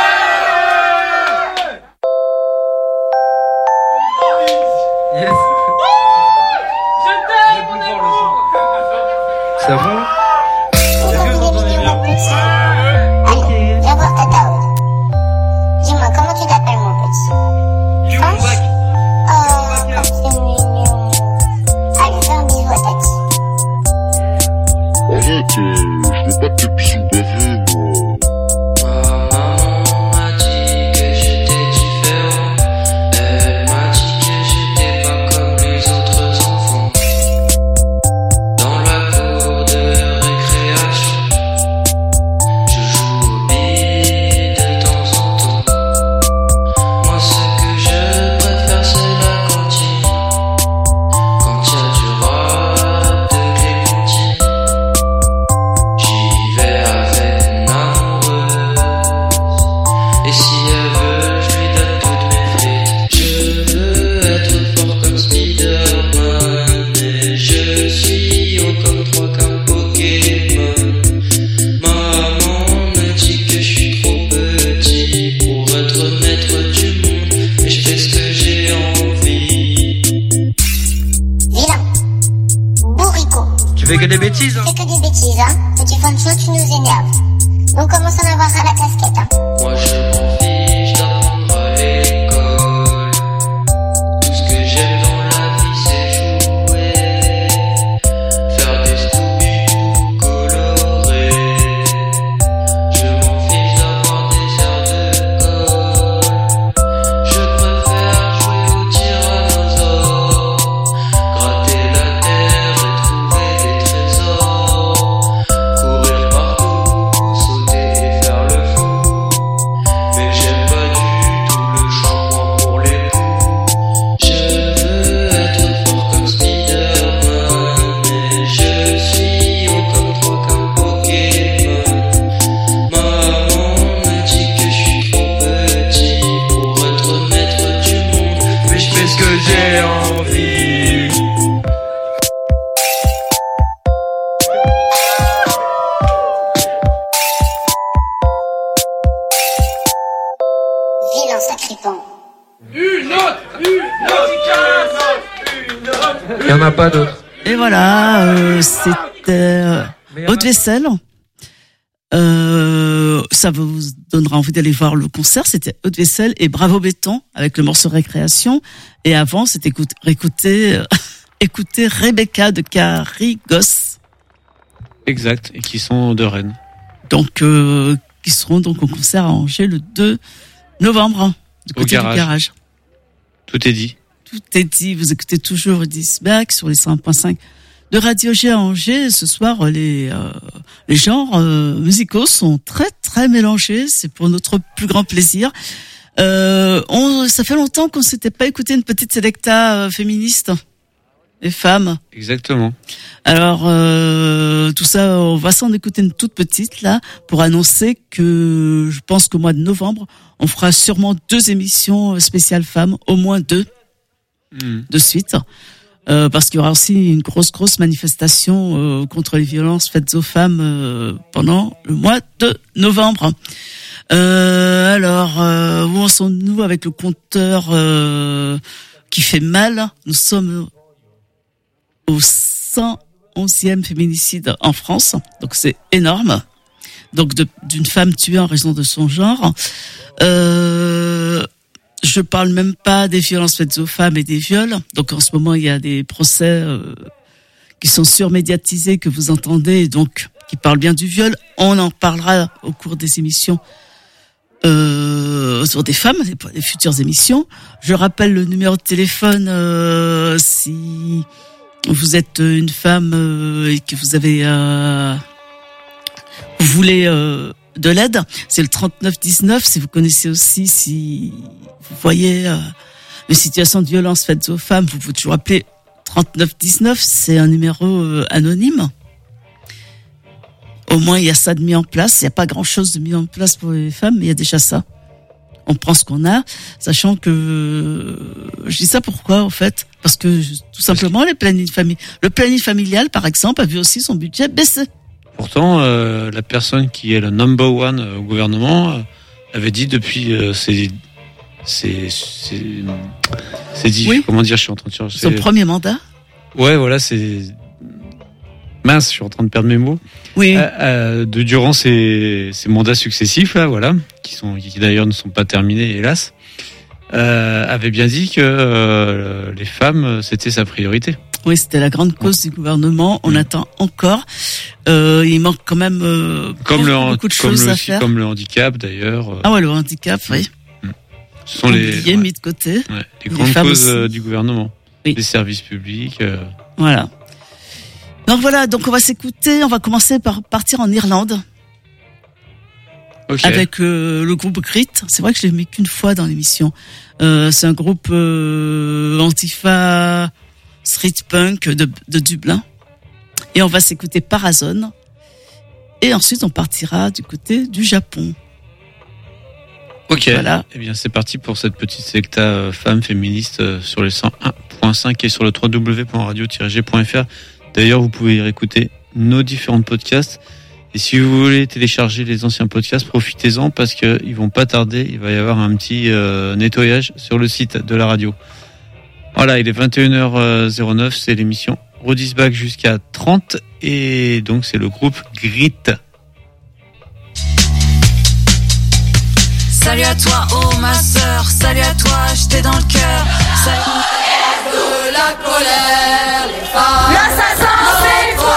Yes. Je t'aime mon amour. Ça va? Est-ce que vous entendez bien? Allez, viens voir Tata Aude. Dis-moi, comment tu t'appelles, mon petit? France? Oh, comme c'est mignon. Allez, fais un bisou à Tati. Arrête, je veux pas tes bisous baveux, moi. Maman m'a dit que j'étais différent. Elle m'a dit que j'étais pas comme les autres enfants. Dans la cour de récréation, je joue au billes de temps en temps. Moi, ce que je préfère, c'est la cantine. Quand y a du rap de Clémentine, j'y vais avec mon amoureuse. Et si elle veut, je lui donne toutes mes frites. Je veux être fort comme Spider-Man, et je suis haut comme 3 cartes Pokémon. Maman me dit que je suis trop petit pour être maître du monde, mais je fais ce que j'ai envie. Vilain. Bourricot. Tu fais que des bêtises, hein? Fais que des bêtises, hein. Petit fanchon, tu nous énerves. Donc commence à en avoir à la casquette, hein. Moi je m'en fiche d'apprendre à l'école. Tout ce que j'aime dans la vie c'est jouer, faire des Scooby-Doo colorés. Je m'en fiche d'avoir des airs de colle. Je préfère jouer au tyrannosaure, gratter la terre et trouver des trésors, courir partout, sauter et faire le fou. Mais j'aime pas du tout le shampoing pour les poux. Je veux être fort comme Spider-Man, mais je suis haut comme 3 cartes Pokémon. Maman me dit que je suis trop petit pour être maître du monde, mais je fais ce que j'ai envie. Vilain sacripant. Il y en a pas d'autres. Et voilà, c'était Haute Vaisselle. Ça vous donnera envie d'aller voir le concert. C'était Haute Vaisselle et Bravo Béton avec le morceau Récréation. Et avant, c'était écouter Rebecca de Carigos. Exact. Et qui sont de Rennes. Donc, qui seront donc au concert à Angers le 2 novembre, du côté du garage. Tout est dit. Tout est dit. Vous écoutez toujours Disbac sur les 101.5 de Radio G à Angers. Ce soir, les genres musicaux sont très très mélangés. C'est pour notre plus grand plaisir. Ça fait longtemps qu'on s'était pas écouté une petite sélecta féministe et femmes. Exactement. Alors tout ça, on va s'en écouter une toute petite là pour annoncer que je pense qu'au mois de novembre, on fera sûrement 2 émissions spéciales femmes, au moins 2 de suite. Parce qu'il y aura aussi une grosse manifestation contre les violences faites aux femmes pendant le mois de novembre. Alors, où en sommes-nous avec le compteur qui fait mal? Nous sommes au 111e féminicide en France, donc c'est énorme. Donc d'une femme tuée en raison de son genre. Je parle même pas des violences faites aux femmes et des viols. Donc en ce moment, il y a des procès qui sont surmédiatisés, que vous entendez, donc qui parlent bien du viol. On en parlera au cours des émissions sur des femmes, des futures émissions. Je rappelle le numéro de téléphone si vous êtes une femme et que vous avez vous voulez de l'aide, c'est le 3919. Si vous connaissez aussi, si vous voyez une situation de violence faite aux femmes, vous pouvez toujours appeler 3919. C'est un numéro anonyme. Au moins, il y a ça de mis en place. Il n'y a pas grand-chose de mis en place pour les femmes, mais il y a déjà ça. On prend ce qu'on a, sachant que je dis ça pourquoi en fait, parce que tout simplement le planning familial, par exemple, a vu aussi son budget baisser. Pourtant, la personne qui est le number one au gouvernement avait dit depuis oui. Comment dire, je suis en train de chercher. Son premier mandat. Ouais, voilà, c'est mince, je suis en train de perdre mes mots. Oui. Durant ces mandats successifs là, voilà, qui d'ailleurs ne sont pas terminés, hélas, avait bien dit que les femmes c'était sa priorité. Oui, c'était la grande cause du gouvernement. On attend encore. Il manque quand même beaucoup de choses à faire. Comme le handicap d'ailleurs. Ah ouais, le handicap, oui. Ce sont les mis de côté. Ouais, les grandes causes du gouvernement. Oui. Les services publics. Voilà. Donc voilà, donc on va s'écouter. On va commencer par partir en Irlande. Okay. Avec le groupe Grit. C'est vrai que je l'ai mis qu'une fois dans l'émission. C'est un groupe antifa street punk de Dublin. Et on va s'écouter Parazone. Et ensuite, on partira du côté du Japon. Ok. Voilà. Eh bien, c'est parti pour cette petite secta femme féministe sur les 101.5 et sur le www.radio-g.fr. D'ailleurs, vous pouvez y réécouter nos différents podcasts. Et si vous voulez télécharger les anciens podcasts, profitez-en parce qu'ils vont pas tarder. Il va y avoir un petit nettoyage sur le site de la radio. Voilà, il est 21h09. C'est l'émission Rodisback jusqu'à 30. Et donc, c'est le groupe Grit. Salut à toi, oh ma sœur. Salut à toi, je t'ai dans le cœur. De la colère, les femmes. L'assassin, c'est toi.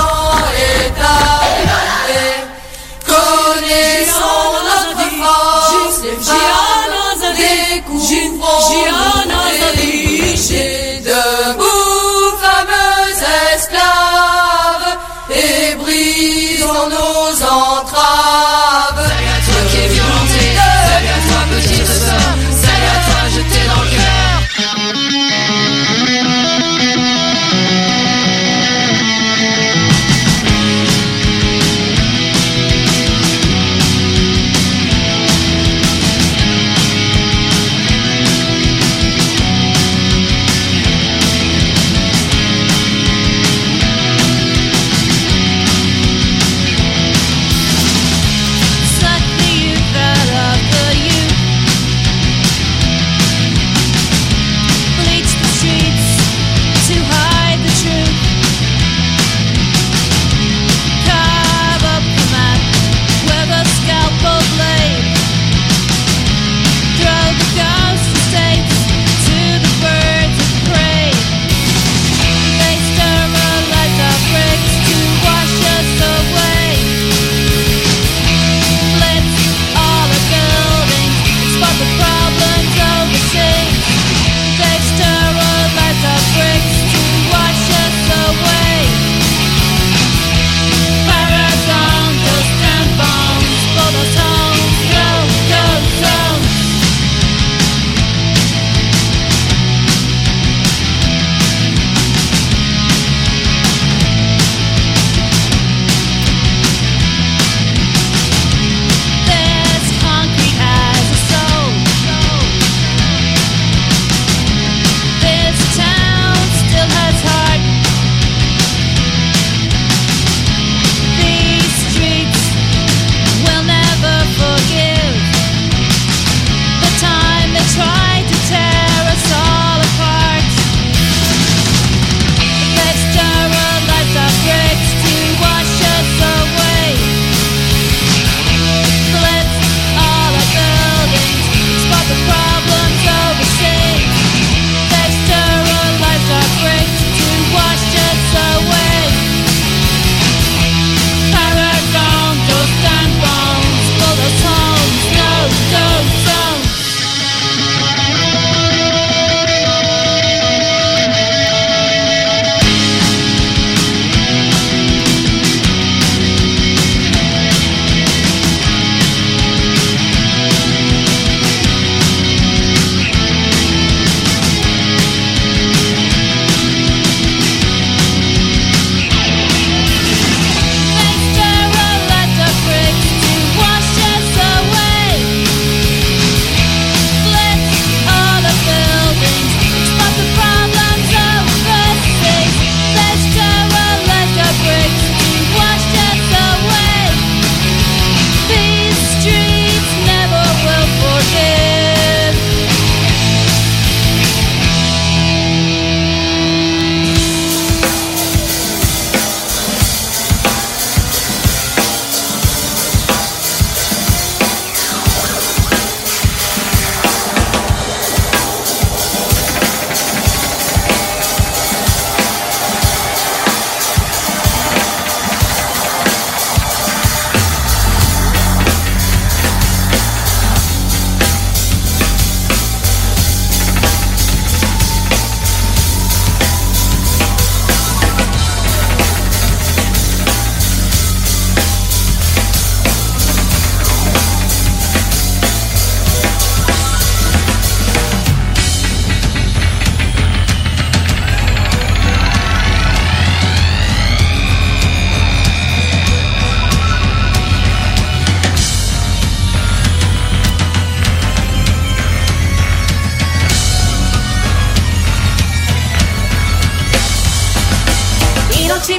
Connaissons notre force, les femmes, découvrons les clichés. Debout, fameuses esclaves, et brisons nos entraves. Salut à toi qui est violenté, salut à toi petite sœur, salut à toi jeté dans le cœur.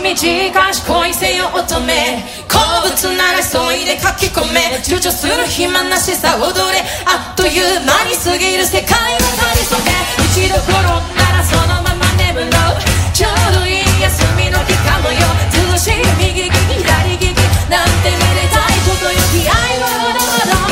導かし恋せよ乙女好物なら急いで書き込め躊躇する暇なしさ踊れあっという間に過ぎる世界は谷そげ一度転んだらそのまま眠ろうちょうどいい休みの日かもよ涼しい右利き左利きなんてめでたいことよ気合いはほどほど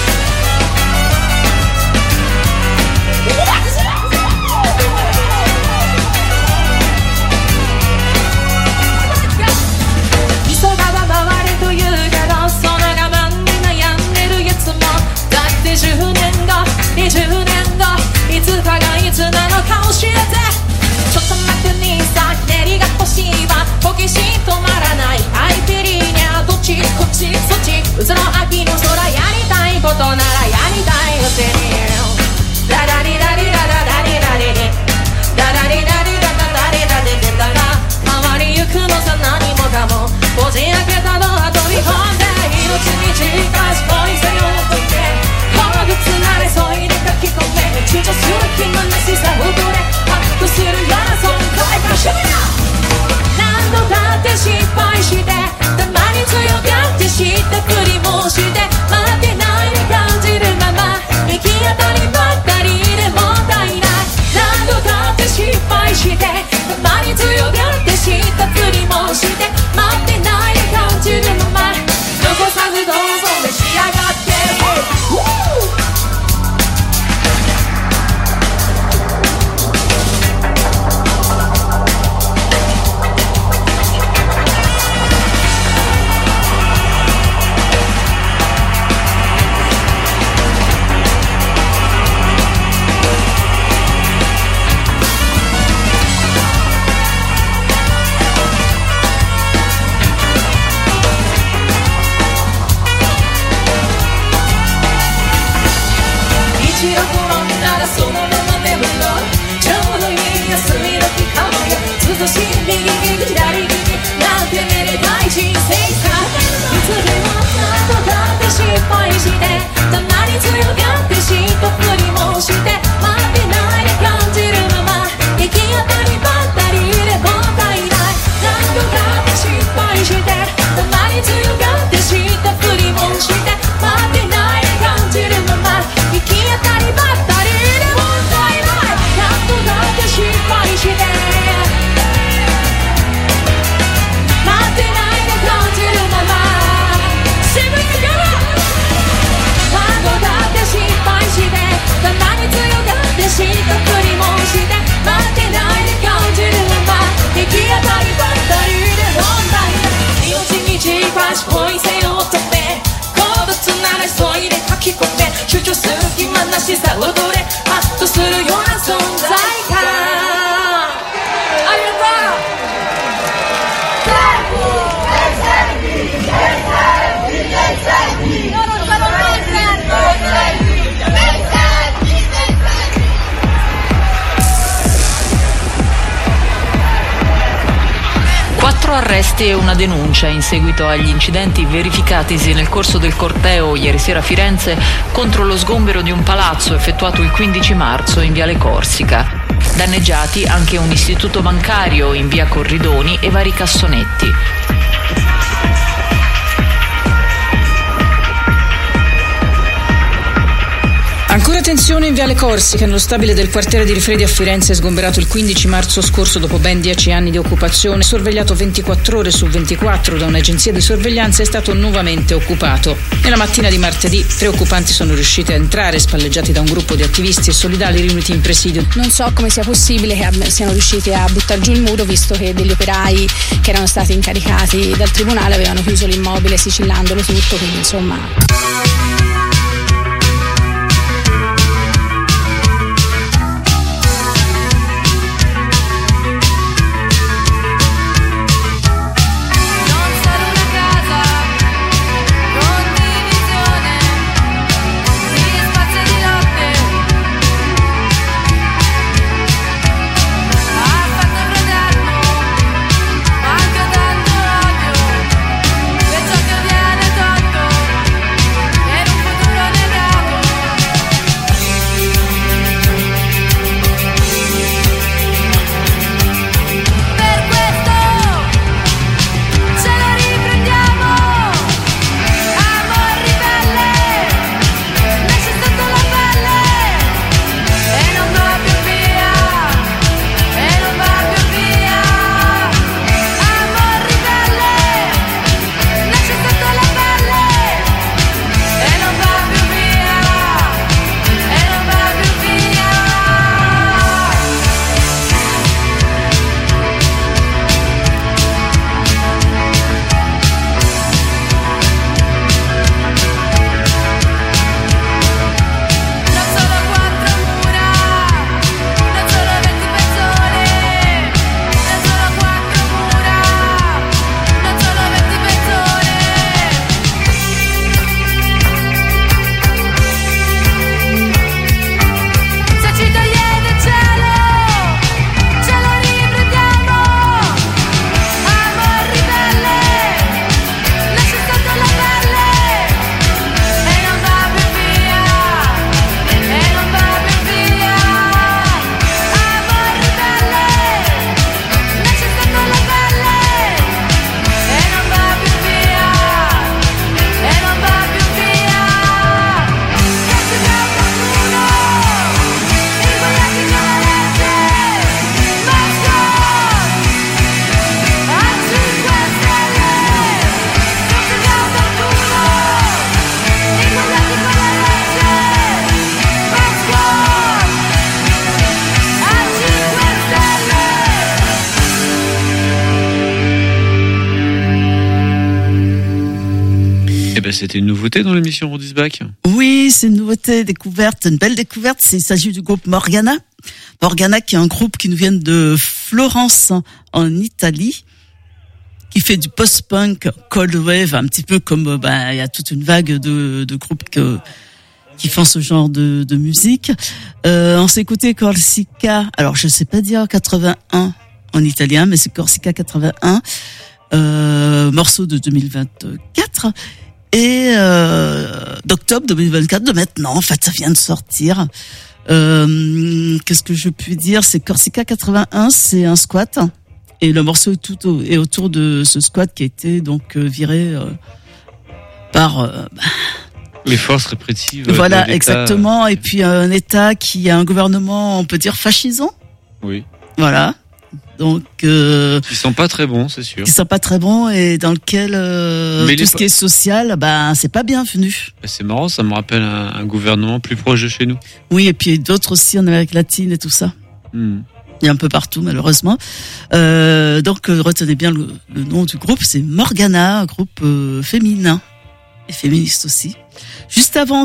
急がば回れと言うけどその我慢に悩んでるやつもだって10年後20年後いつかがいつなのか教えてちょっと待って兄さん練りが欲しいわほきし止まらないアイペリーニャどっちこっちそっち渦の秋の空やりたいことならやりたいよせにララリラリラララリラリリララリラリラララリラリリララ変わりゆくのさ何もかもこじ開けたドア飛び込んで命に近し恋せよとって好物なれ急いで書き込め躊躇する暇なしさ踊れハッとするような存在かしら何度だって失敗してたまに強がって知ったふりもして待ってないで感じるまま行き当たりばったりでもったいない何度だって失敗してたまに強がって知ったふりもして待ってないで感じるまま残さずどうぞ召し上がって一度転んだらそのまま眠ろうちょうどいい休みの日かもよ涼しい右利き左利きなんてめでたい人生さいつでも何度だって失敗してたまに強がって知ったふりもして待ってないで感じるまま行き当たりばったりでもったいない何度だって失敗してたまに強がって知ったふりもして待ってないで感じるまま行き当たりばったりでもったいない何度だって失敗して待ってないで感じるまま渋いから何度だって失敗してたまに強がって知ったふりもして待ってないで感じるまま行き当たりばったりでもったいない命に近し恋せよ乙女好物なら急いで書き込め躊躇する暇なしさ踊れハッとするような存在感ありがとう Quattro arresti e una denuncia in seguito agli incidenti verificatisi nel corso del corteo ieri sera a Firenze contro lo sgombero di un palazzo effettuato il 15 marzo in Viale Corsica. Danneggiati anche un istituto bancario in via Corridoni e vari cassonetti. Ancora tensione in Viale Corsica, nello stabile del quartiere di Rifredi a Firenze, sgomberato il 15 marzo scorso dopo ben 10 anni di occupazione, sorvegliato 24 ore su 24 da un'agenzia di sorveglianza, è stato nuovamente occupato. Nella mattina di martedì 3 occupanti sono riusciti a entrare, spalleggiati da un gruppo di attivisti e solidali riuniti in presidio. Non so come sia possibile che siano riusciti a buttare giù il muro, visto che degli operai che erano stati incaricati dal tribunale avevano chiuso l'immobile sigillandolo tutto, quindi insomma... c'était une nouveauté dans l'émission Rodisback. Oui, c'est une nouveauté, découverte, une belle découverte. Il s'agit du groupe Morgana. Morgana, qui est un groupe qui nous vient de Florence, en Italie, qui fait du post-punk, cold wave, un petit peu comme, il y a toute une vague de groupes qui font ce genre de musique. On s'est écouté Corsica, alors je sais pas dire 81 en italien, mais c'est Corsica 81, morceau de 2024. Et d'octobre 2024, de maintenant, en fait, ça vient de sortir. Qu'est-ce que je puis dire? C'est Corsica 81, c'est un squat, et le morceau est autour de ce squat qui a été donc viré par les forces répressives. Voilà, exactement. Et puis un État qui a un gouvernement, on peut dire, fascisant. Oui. Voilà. Donc qui sont pas très bons, c'est sûr. Qui sont pas très bons et dans lequel tout ce qui est social, c'est pas bienvenu. C'est marrant, ça me rappelle un gouvernement plus proche de chez nous. Oui, et puis d'autres aussi en Amérique latine et tout ça. Il y a un peu partout, malheureusement. Donc retenez bien le nom du groupe, c'est Morgana, un groupe féminin et féministe aussi. Juste avant,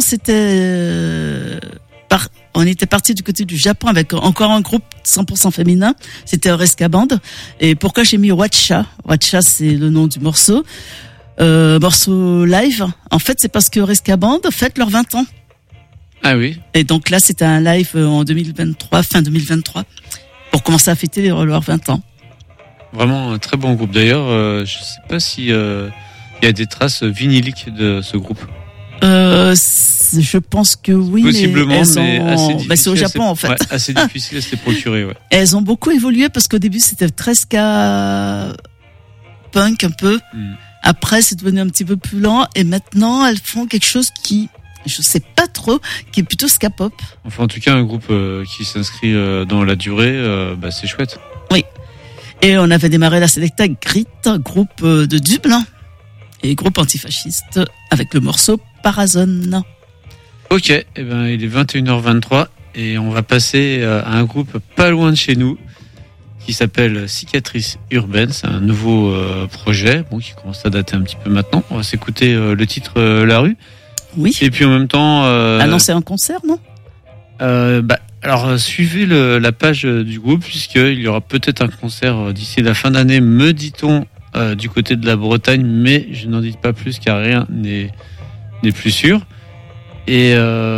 on était parti du côté du Japon avec encore un groupe 100% féminin. C'était Oreska Band. Et pourquoi j'ai mis Watcha? Watcha, c'est le nom du morceau. Morceau live. En fait, c'est parce que Oreska Band fête leurs 20 ans. Ah oui. Et donc là, c'était un live en 2023, fin 2023, pour commencer à fêter leurs 20 ans. Vraiment un très bon groupe. D'ailleurs, je sais pas si il y a des traces vinyliques de ce groupe. Je pense que oui, possiblement, mais assez difficile. C'est au Japon en fait. Ouais, assez difficile à se les procurer. Ouais. Elles ont beaucoup évolué parce qu'au début c'était très ska punk un peu. Après c'est devenu un petit peu plus lent et maintenant elles font quelque chose qui, je sais pas trop, qui est plutôt ska pop. Enfin en tout cas un groupe qui s'inscrit dans la durée, c'est chouette. Oui. Et on avait démarré la Selecta Grit, groupe de Dublin et groupe antifasciste avec le morceau Parazone. Ok, il est 21h23 et on va passer à un groupe pas loin de chez nous qui s'appelle Cicatrice Urbaine. C'est un nouveau projet qui commence à dater un petit peu maintenant. On va s'écouter le titre La Rue. Oui. Et puis en même temps... annoncer un concert, non? Alors suivez la page du groupe puisqu'il y aura peut-être un concert d'ici la fin d'année, me dit-on, du côté de la Bretagne, mais je n'en dis pas plus car rien n'est plus sûr. Et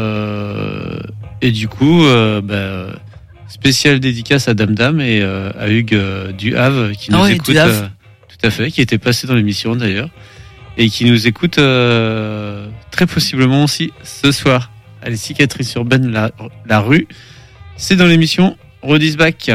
du coup, spéciale dédicace à Dame Dame et à Hugues du Havre qui nous écoute, tout à fait, qui était passé dans l'émission d'ailleurs et qui nous écoute très possiblement aussi ce soir. Allez, Cicatrice Urbaine, la rue, c'est dans l'émission Rodisback.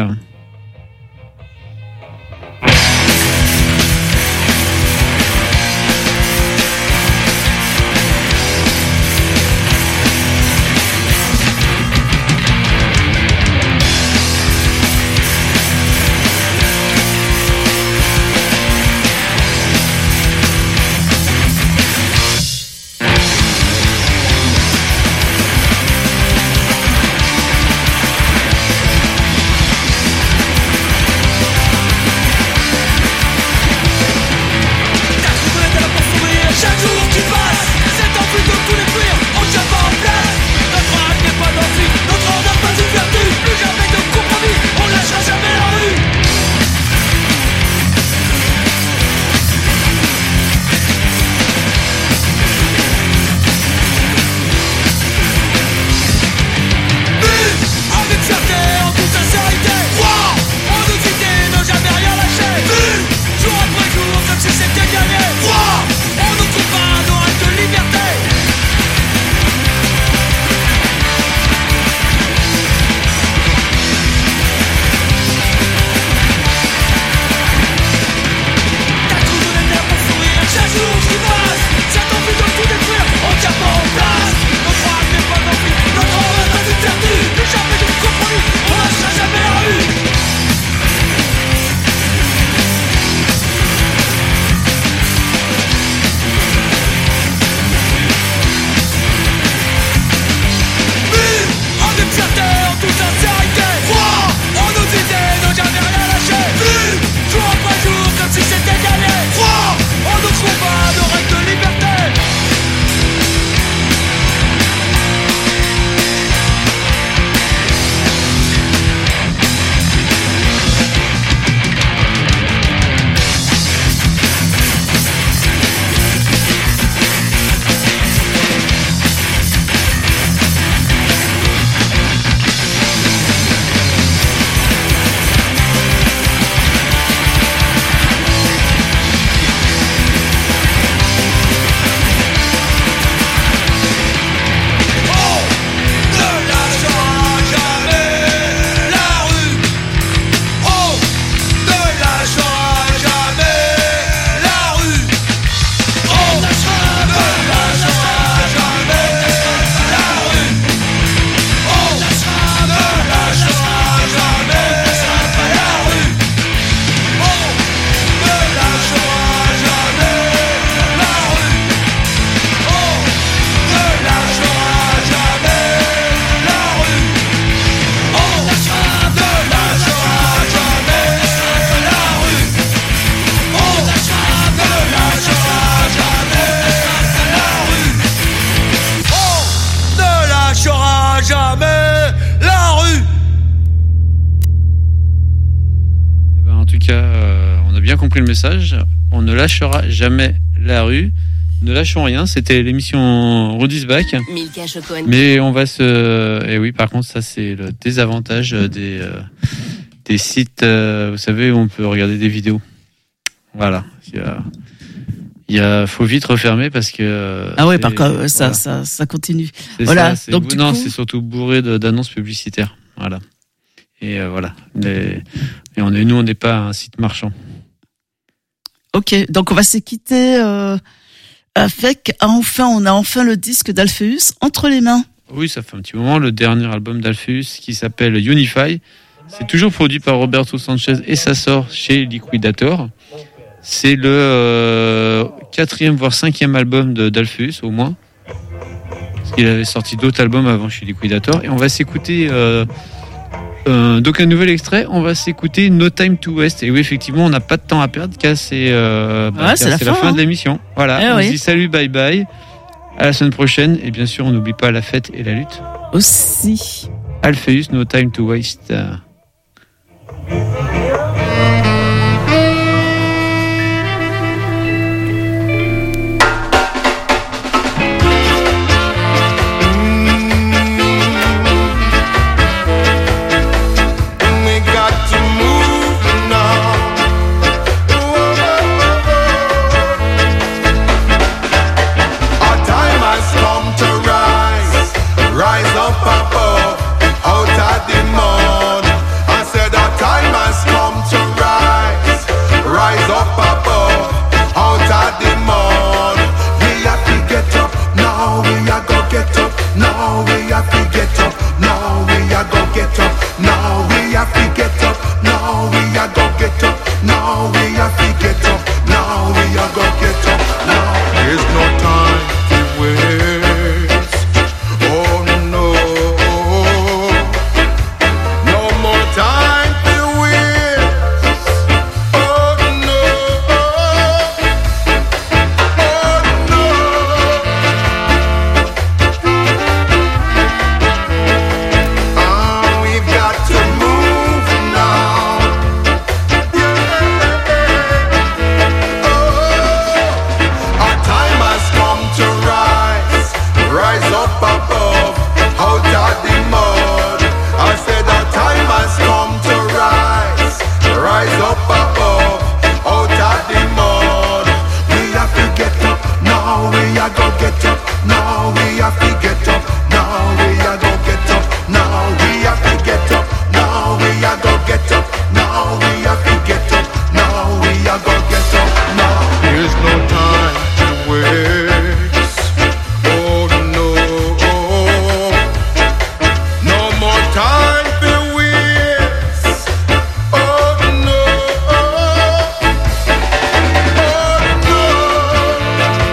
compris le message. On ne lâchera jamais la rue. Ne lâchons rien. C'était l'émission Rudy's Back. Mais on va et oui, par contre, ça c'est le désavantage des sites, vous savez, où on peut regarder des vidéos. Voilà. Faut vite refermer parce que. Ah ouais, par contre, ça continue. C'est voilà. Ça, donc c'est surtout bourré d'annonces publicitaires. Voilà. Et voilà. Et on n'est pas un site marchand. Ok, donc on va se quitter avec on a enfin le disque d'Alpheus entre les mains. Oui, ça fait un petit moment. Le dernier album d'Alpheus qui s'appelle Unify. C'est toujours produit par Roberto Sanchez et ça sort chez Liquidator. C'est le 4e voire 5e album d'Alpheus au moins. Parce qu'il avait sorti d'autres albums avant chez Liquidator. Et on va s'écouter donc un nouvel extrait. On va s'écouter No Time to Waste. Et oui, effectivement, on n'a pas de temps à perdre car c'est la fin de l'émission. Voilà, on se dit salut, bye bye. À la semaine prochaine. Et bien sûr, on n'oublie pas la fête et la lutte. Aussi. Alpheus, No Time to Waste.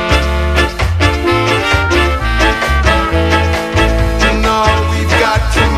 Got to